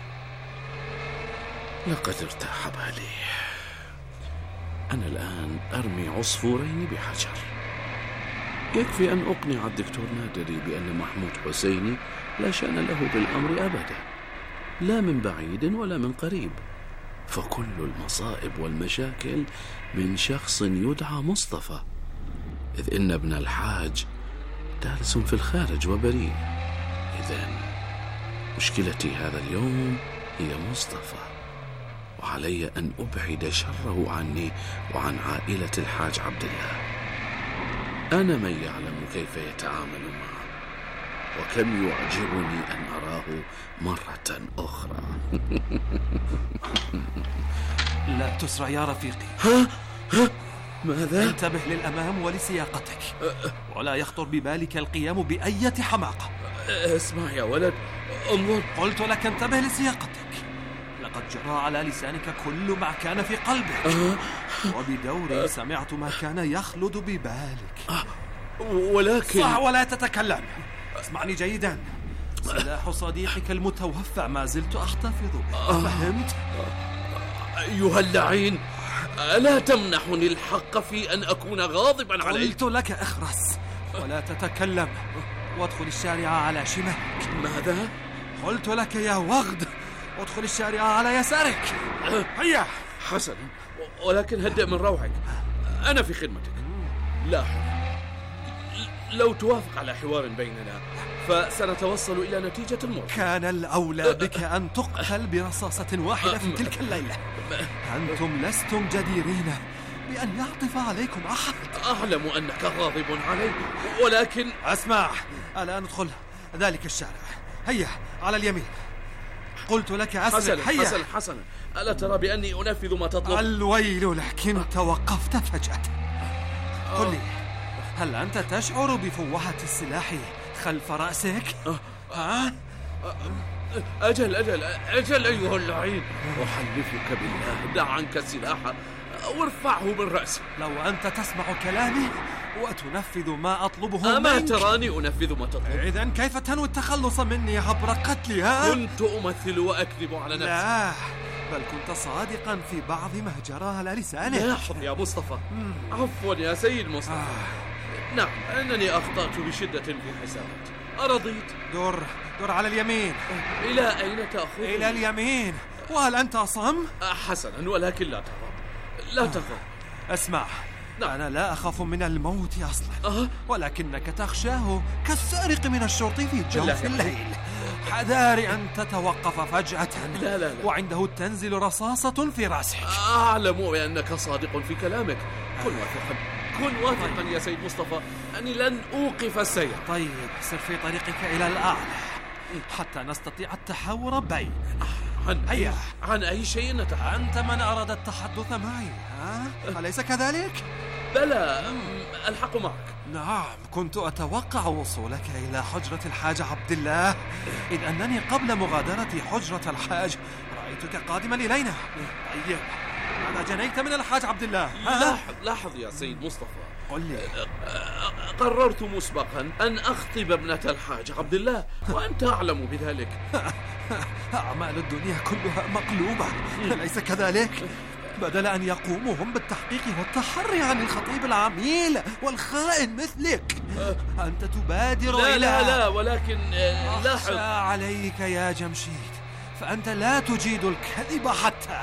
S21: لقد ارتاح بالي. أنا الآن أرمي عصفورين بحجر. يكفي أن أقنع الدكتور نادري بأن محمود حسيني لا شأن له بالأمر أبدا، لا من بعيد ولا من قريب، فكل المصائب والمشاكل من شخص يدعى مصطفى، إذ إن ابن الحاج جالس في الخارج وبريء. إذن مشكلتي هذا اليوم هي مصطفى، وعلي أن أبعد شره عني وعن عائلة الحاج عبد الله. أنا من يعلم كيف يتعامل معه، وكم يعجبني أن أراه مرة أخرى.
S20: لا تسرع يا رفيقي.
S21: ها؟ ها؟ ماذا؟
S20: انتبه للأمام ولسياقتك، ولا يخطر ببالك القيام بأية حماقة.
S21: اسمع يا ولد، انظر.
S20: قلت لك انتبه لسياقتك. لقد جرى على لسانك كل ما كان في قلبك، وبدوري سمعت ما كان يخلد ببالك.
S21: ولكن
S20: صح، ولا تتكلم. اسمعني جيدا. سلاح صديقك المتوفى ما زلت أحتفظ به، فهمت؟
S21: أيها اللعين، ألا تمنحني الحق في أن أكون غاضبا عليك؟
S20: قلت لك اخرس ولا تتكلم، وادخل الشارع على شمالك.
S21: ماذا؟
S20: قلت لك يا وغد، وادخل الشارع على يسارك. هيا.
S21: حسنا، ولكن هدأ من روعك، أنا في خدمتك. لاحظ، لو توافق على حوار بيننا فسنتوصل إلى نتيجة مرضى.
S20: كان الأولى بك أن تقتل برصاصة واحدة في تلك الليلة. أنتم لستم جديرين بأن يعطف عليكم أحد.
S21: أعلم أنك غاضب علي، ولكن
S20: أسمع، ألا ندخل ذلك الشارع. هيا على اليمين. قلت لك أسرع. هيا.
S21: حسنا حسنا، ألا ترى بأني أنفذ ما تطلب؟
S20: الويل لك، إن توقفت فجأة. قل لي، هل أنت تشعر بفوهة السلاح خلف رأسك؟ ها؟
S21: أجل أجل أجل أيها اللعين، أحلفك بالله، دع عنك السلاح وارفعه من رأسي.
S20: لو أنت تسمع كلامي وتنفذ ما أطلبه منك.
S21: أما تراني أنفذ ما تطلب؟
S20: إذن كيف تنوي التخلص مني عبر قتلي؟ ها؟
S21: كنت أمثل وأكذب على نفسي.
S20: لا، بل كنت صادقا في بعض ما جرى على لسانك.
S21: لاحظ يا مصطفى. عفوا يا سيد مصطفى. آه. نعم، أنني أخطأت بشدة في حساباتي. أرضيت؟
S20: دور دور على اليمين.
S21: إلى أين تأخذ؟
S20: إلى اليمين. وهل أنت أصم؟
S21: حسنا، ولكن لا تغضب، لا تغضب.
S20: اسمع، نعم. أنا لا أخاف من الموت أصلا،
S21: أه؟
S20: ولكنك تخشاه كالسارق من الشرطي في جوف الليل. حذاري أن تتوقف فجأة.
S21: لا لا لا.
S20: وعنده تنزل رصاصة في رأسك.
S21: أعلم أنك صادق في كلامك. كن واثقا، كن واثقا يا سيد مصطفى أني لن أوقف السير.
S20: طيب، سر في طريقك إلى الأعلى حتى نستطيع التحاور بيننا.
S21: عن هيا. عن أي شيء نتحدث؟
S20: أنت من أراد التحدث معي، ها؟ أليس كذلك؟
S21: بلى، الحق معك.
S20: نعم، كنت أتوقع وصولك إلى حجرة الحاج عبد الله، إذ أنني قبل مغادرة حجرة الحاج رأيتك قادما إلينا. طيب، ماذا جنيت من الحاج عبد الله؟
S21: لاحظ لاحظ يا سيد مصطفى،
S20: قل لي.
S21: قررت مسبقا أن أخطب ابنة الحاج عبد الله، وأنت أعلم بذلك.
S20: أعمال الدنيا كلها مقلوبة، أليس كذلك؟ بدل أن يقوموا هم بالتحقيق والتحري عن الخطيب العميل والخائن مثلك، أنت تبادر
S21: لا
S20: إلى
S21: لا لا ولكن لاحظ.
S20: أخشى عليك يا جمشيد، فأنت لا تجيد الكذب حتى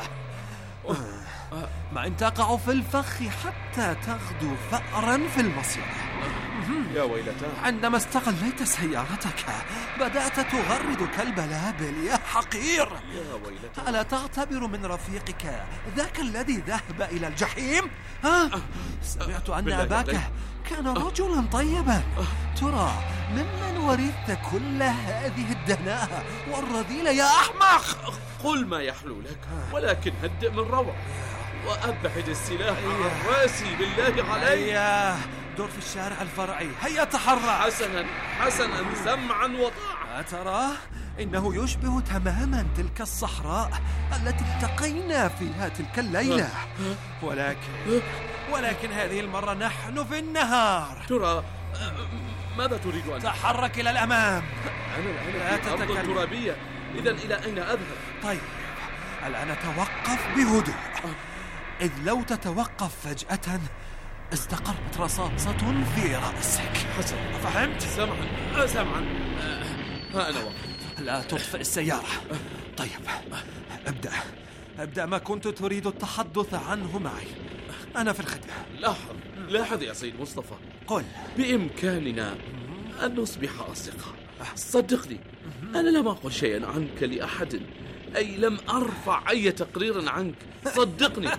S20: ما إن تقع في الفخ حتى تغدو ثأرا في المصيدة.
S21: يا ويلتاه،
S20: عندما استغليت سيارتك بدأت تغرد كالبلابل يا حقير.
S21: يا ويلتاه،
S20: ألا تعتبر من رفيقك ذاك الذي ذهب إلى الجحيم؟ ها؟ سمعت أن أباك كان رجلا طيبا، ترى ممن ورثت كل هذه الدناءة والرذيلة يا أحمق؟
S21: قل ما يحلو لك، ولكن هدئ من روعك وأبعد السلاح عن راسي بالله عليك.
S20: هيا دور في الشارع الفرعي، هيا تحرك.
S21: حسنا حسنا، سمعا وطاعة.
S20: أترى إنه يشبه تماما تلك الصحراء التي التقينا فيها تلك الليلة، ولكن ولكن هذه المرة نحن في النهار.
S21: ترى ماذا تريد أن
S20: تحرك إلى الأمام؟
S21: أنا الآن في أرض ترابية، إذن إلى أين أذهب؟
S20: طيب الآن توقف بهدوء، إذ لو تتوقف فجأة استقرت رصاصة في رأسك.
S21: حسن،
S20: فهمت؟
S21: سمعا سمعا، ها أنا وقت.
S20: لا تطفئ السيارة. طيب ابدأ ابدأ ما كنت تريد التحدث عنه معي، أنا في الخدمة.
S21: لاحظ لاحظ يا سيد مصطفى،
S20: قل.
S21: بإمكاننا أن نصبح أصدقاء. صدقني، أنا لم أقل شيئا عنك لأحد، أي لم أرفع أي تقرير عنك، صدقني.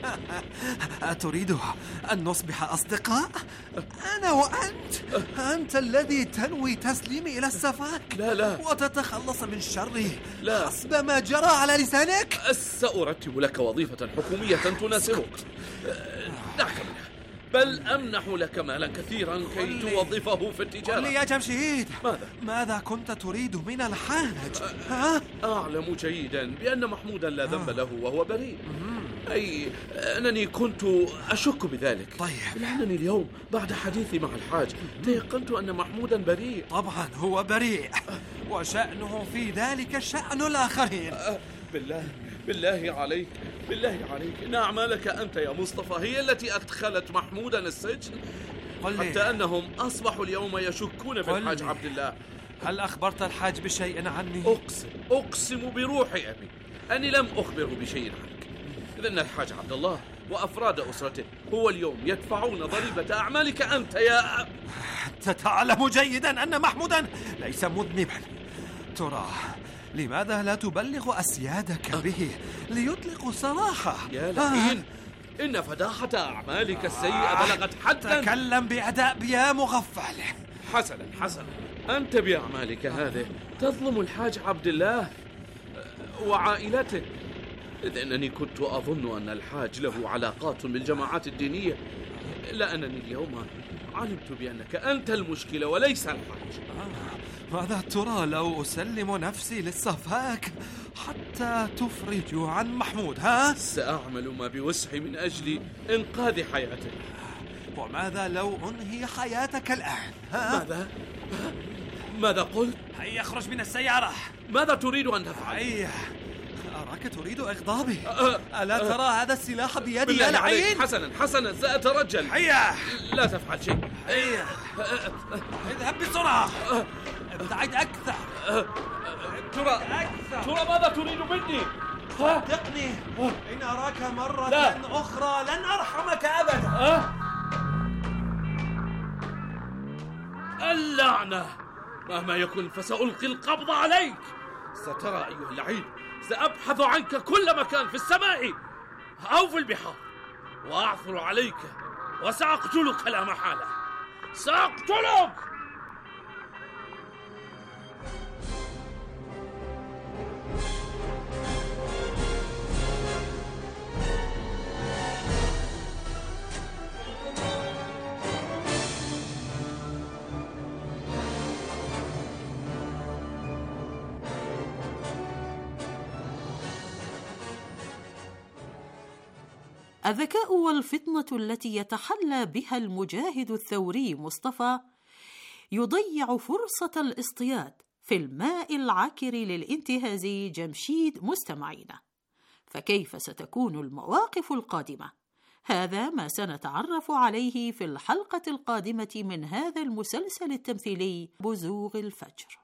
S20: أتريد أن نصبح أصدقاء؟ أنا وأنت؟ أنت الذي تنوي تسليمي إلى السفاك؟
S21: لا لا،
S20: وتتخلص من شره
S21: لا،
S20: حسب ما جرى على لسانك؟
S21: سأرتب لك وظيفة حكومية تناسبك، دعك منها، بل أمنح لك مالا كثيرا كي توظفه في التجارة.
S20: قل لي يا جمشيد،
S21: ماذا؟
S20: ماذا كنت تريد من الحاج؟ ها؟
S21: أعلم جيدا بأن محمودا لا ذنب له وهو بريء، أي أنني كنت أشك بذلك.
S20: طيب،
S21: لأنني اليوم بعد حديثي مع الحاج تيقنت أن محمودا بريء.
S20: طبعا هو بريء، وشأنه في ذلك شأن الآخرين.
S21: بالله بالله عليك بالله عليك، إن أعمالك أنت يا مصطفى هي التي أدخلت محمودا السجن، حتى أنهم أصبحوا اليوم يشكون بالحاج عبد الله.
S20: هل أخبرت الحاج بشيء عني؟
S21: أقسم أقسم بروح أبي أني لم أخبره بشيء عنك، إذن الحاج عبد الله وأفراد أسرته هو اليوم يدفعون ضريبة أعمالك أنت يا أب.
S20: أنت تعلم جيدا أن محمودا ليس مذنبا، ترى لماذا لا تبلغ أسيادك به ليطلقوا سراحه؟
S21: يا لعين، إن فداحة أعمالك السيئة بلغت حدا.
S20: تكلم بأدب يا مغفل.
S21: حسنا حسنا، أنت بأعمالك هذه تظلم الحاج عبد الله وعائلته، إذ أنني كنت أظن أن الحاج له علاقات بالجماعات الدينية، إلا أنني اليوم علمت بأنك أنت المشكلة وليس الحاج.
S20: آه. ماذا ترى لو أسلم نفسي للسفاك حتى تفرج عن محمود؟ ها؟
S21: سأعمل ما بوسعي من أجل إنقاذ حياته.
S20: وماذا لو أنهي حياتك الآن؟ ها؟
S21: ماذا؟ ماذا قلت؟
S20: هيا اخرج من السيارة.
S21: ماذا تريد أن تفعل؟
S20: هيا، أراك تريد إغضابي. ألا ترى هذا السلاح بيدي يا
S21: لعين؟
S20: لعين؟
S21: حسنا حسنا، سأترجل.
S20: هيا،
S21: لا تفعل شيء.
S20: هيا، اذهب بسرعة، ابتعد أكثر.
S21: ترى ترى ماذا تريد مني؟
S20: صدقني، إن أراك مرة
S21: لا.
S20: أخرى لن أرحمك أبدا.
S21: أه؟ اللعنة، مهما يكن فسألقي القبض عليك. سترى أيها اللعين، سأبحث عنك كل مكان في السماء أو في البحار، وأعثر عليك وسأقتلك لا محالة، سأقتلك.
S13: الذكاء والفطنة التي يتحلى بها المجاهد الثوري مصطفى يضيع فرصة الاصطياد في الماء العكر للانتهاز جمشيد مستمعينا. فكيف ستكون المواقف القادمة؟ هذا ما سنتعرف عليه في الحلقة القادمة من هذا المسلسل التمثيلي بزوغ الفجر.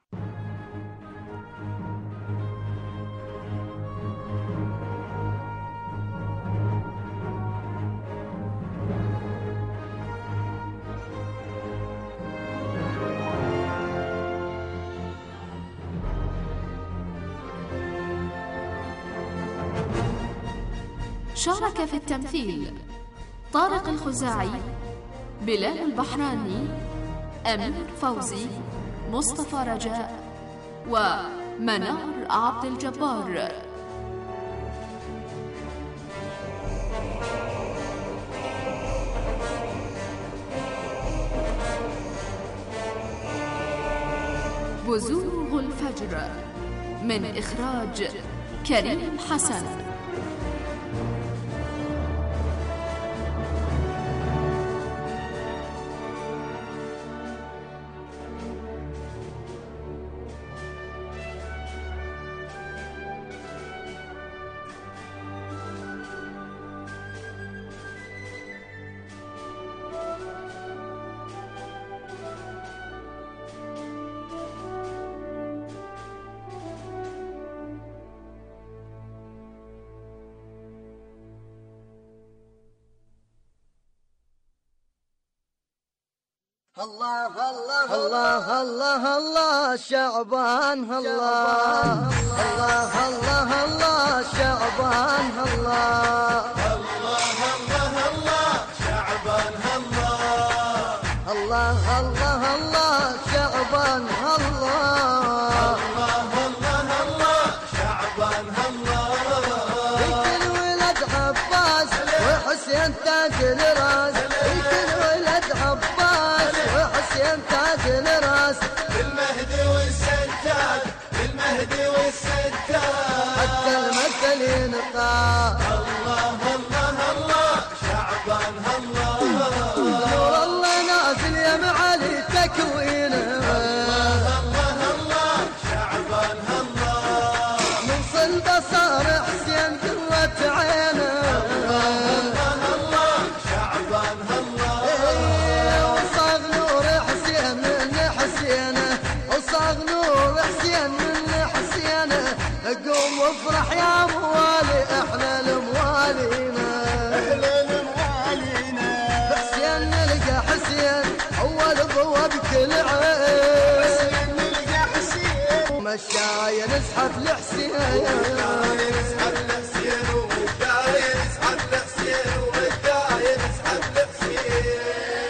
S12: شارك في التمثيل طارق الخزاعي، بلال البحراني، أمير فوزي، مصطفى رجاء، ومنار عبد الجبار. بزوغ الفجر من إخراج كريم حسن.
S3: الله الله الله الله الله شعبان الله الله الله الله شعبان الله الله الله الله شعبان الله الله الله الله شعبان الله الله الله الله شعبان الله كل ولد عباس وحسين تاج الراس كل ولد عباس وحسين تاج الراس المهدي والسجاد المهدي والسجاد حتى المثل ينقى الله الله الله شعبان الله نور الله نازل يا معالي تكوينه الله الله الله شعبان الله من صلبه صار حسين قرة عينه الله الله شعبان الله وصاغ نور حسين من حسينه وصاغ نور حسين من حسينه قوم وافرح يا موالي احنا الموالينا احنا الموالينا حسين نلقى حسين اول ضوى بكل عين حسين نلقى حسين مشاي نزحف لحسين مشاي نزحف لحسين ومشاي نزحف لحسين ومشاي نزحف لحسين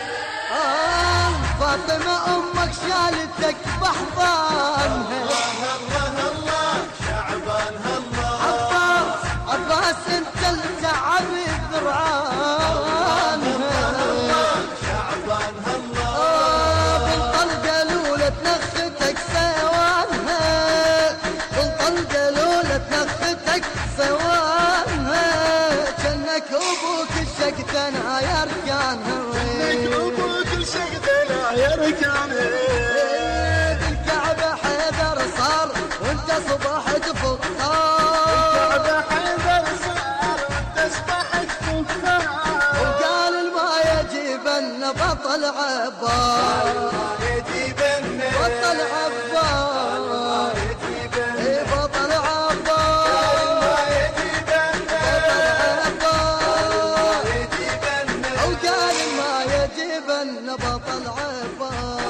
S3: آه فاطمة أمك شالتك بحضانها الله الله الله شعبان الله عباس عباس انت التعب الذرعان الله شعبان الله آه بالطلقة الأولى تنختك سوانها بالطلقة الأولى تنختك سوانها جنك أبوك الشقتنا يا ركانها جنك أبوك الشقتنا يا ركانها الكعبة حيدر صار وانت صبحت فطار الكعبة حيدر صار وانت صبحت فطار وقال الما يجيبن بطل عباس الما يجيبن بطل عباس اي بطل عباس الما يجيبن بطل عباس وقال الما يجيبن بطل عباس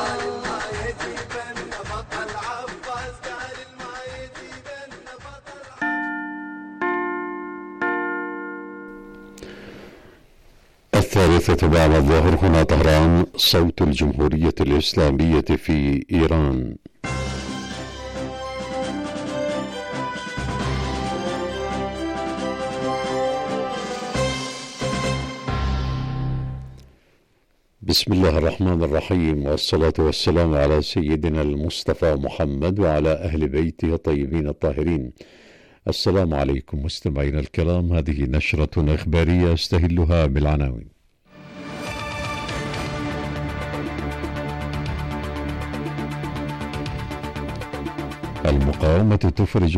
S1: الثالثة بعد الظهر هنا طهران، صوت الجمهورية الإسلامية في إيران. بسم الله الرحمن الرحيم، والصلاة والسلام على سيدنا المصطفى محمد وعلى أهل بيته الطيبين الطاهرين. السلام عليكم مستمعينا الكرام، هذه نشرة إخبارية استهلها بالعناوين. المقاومة تفرج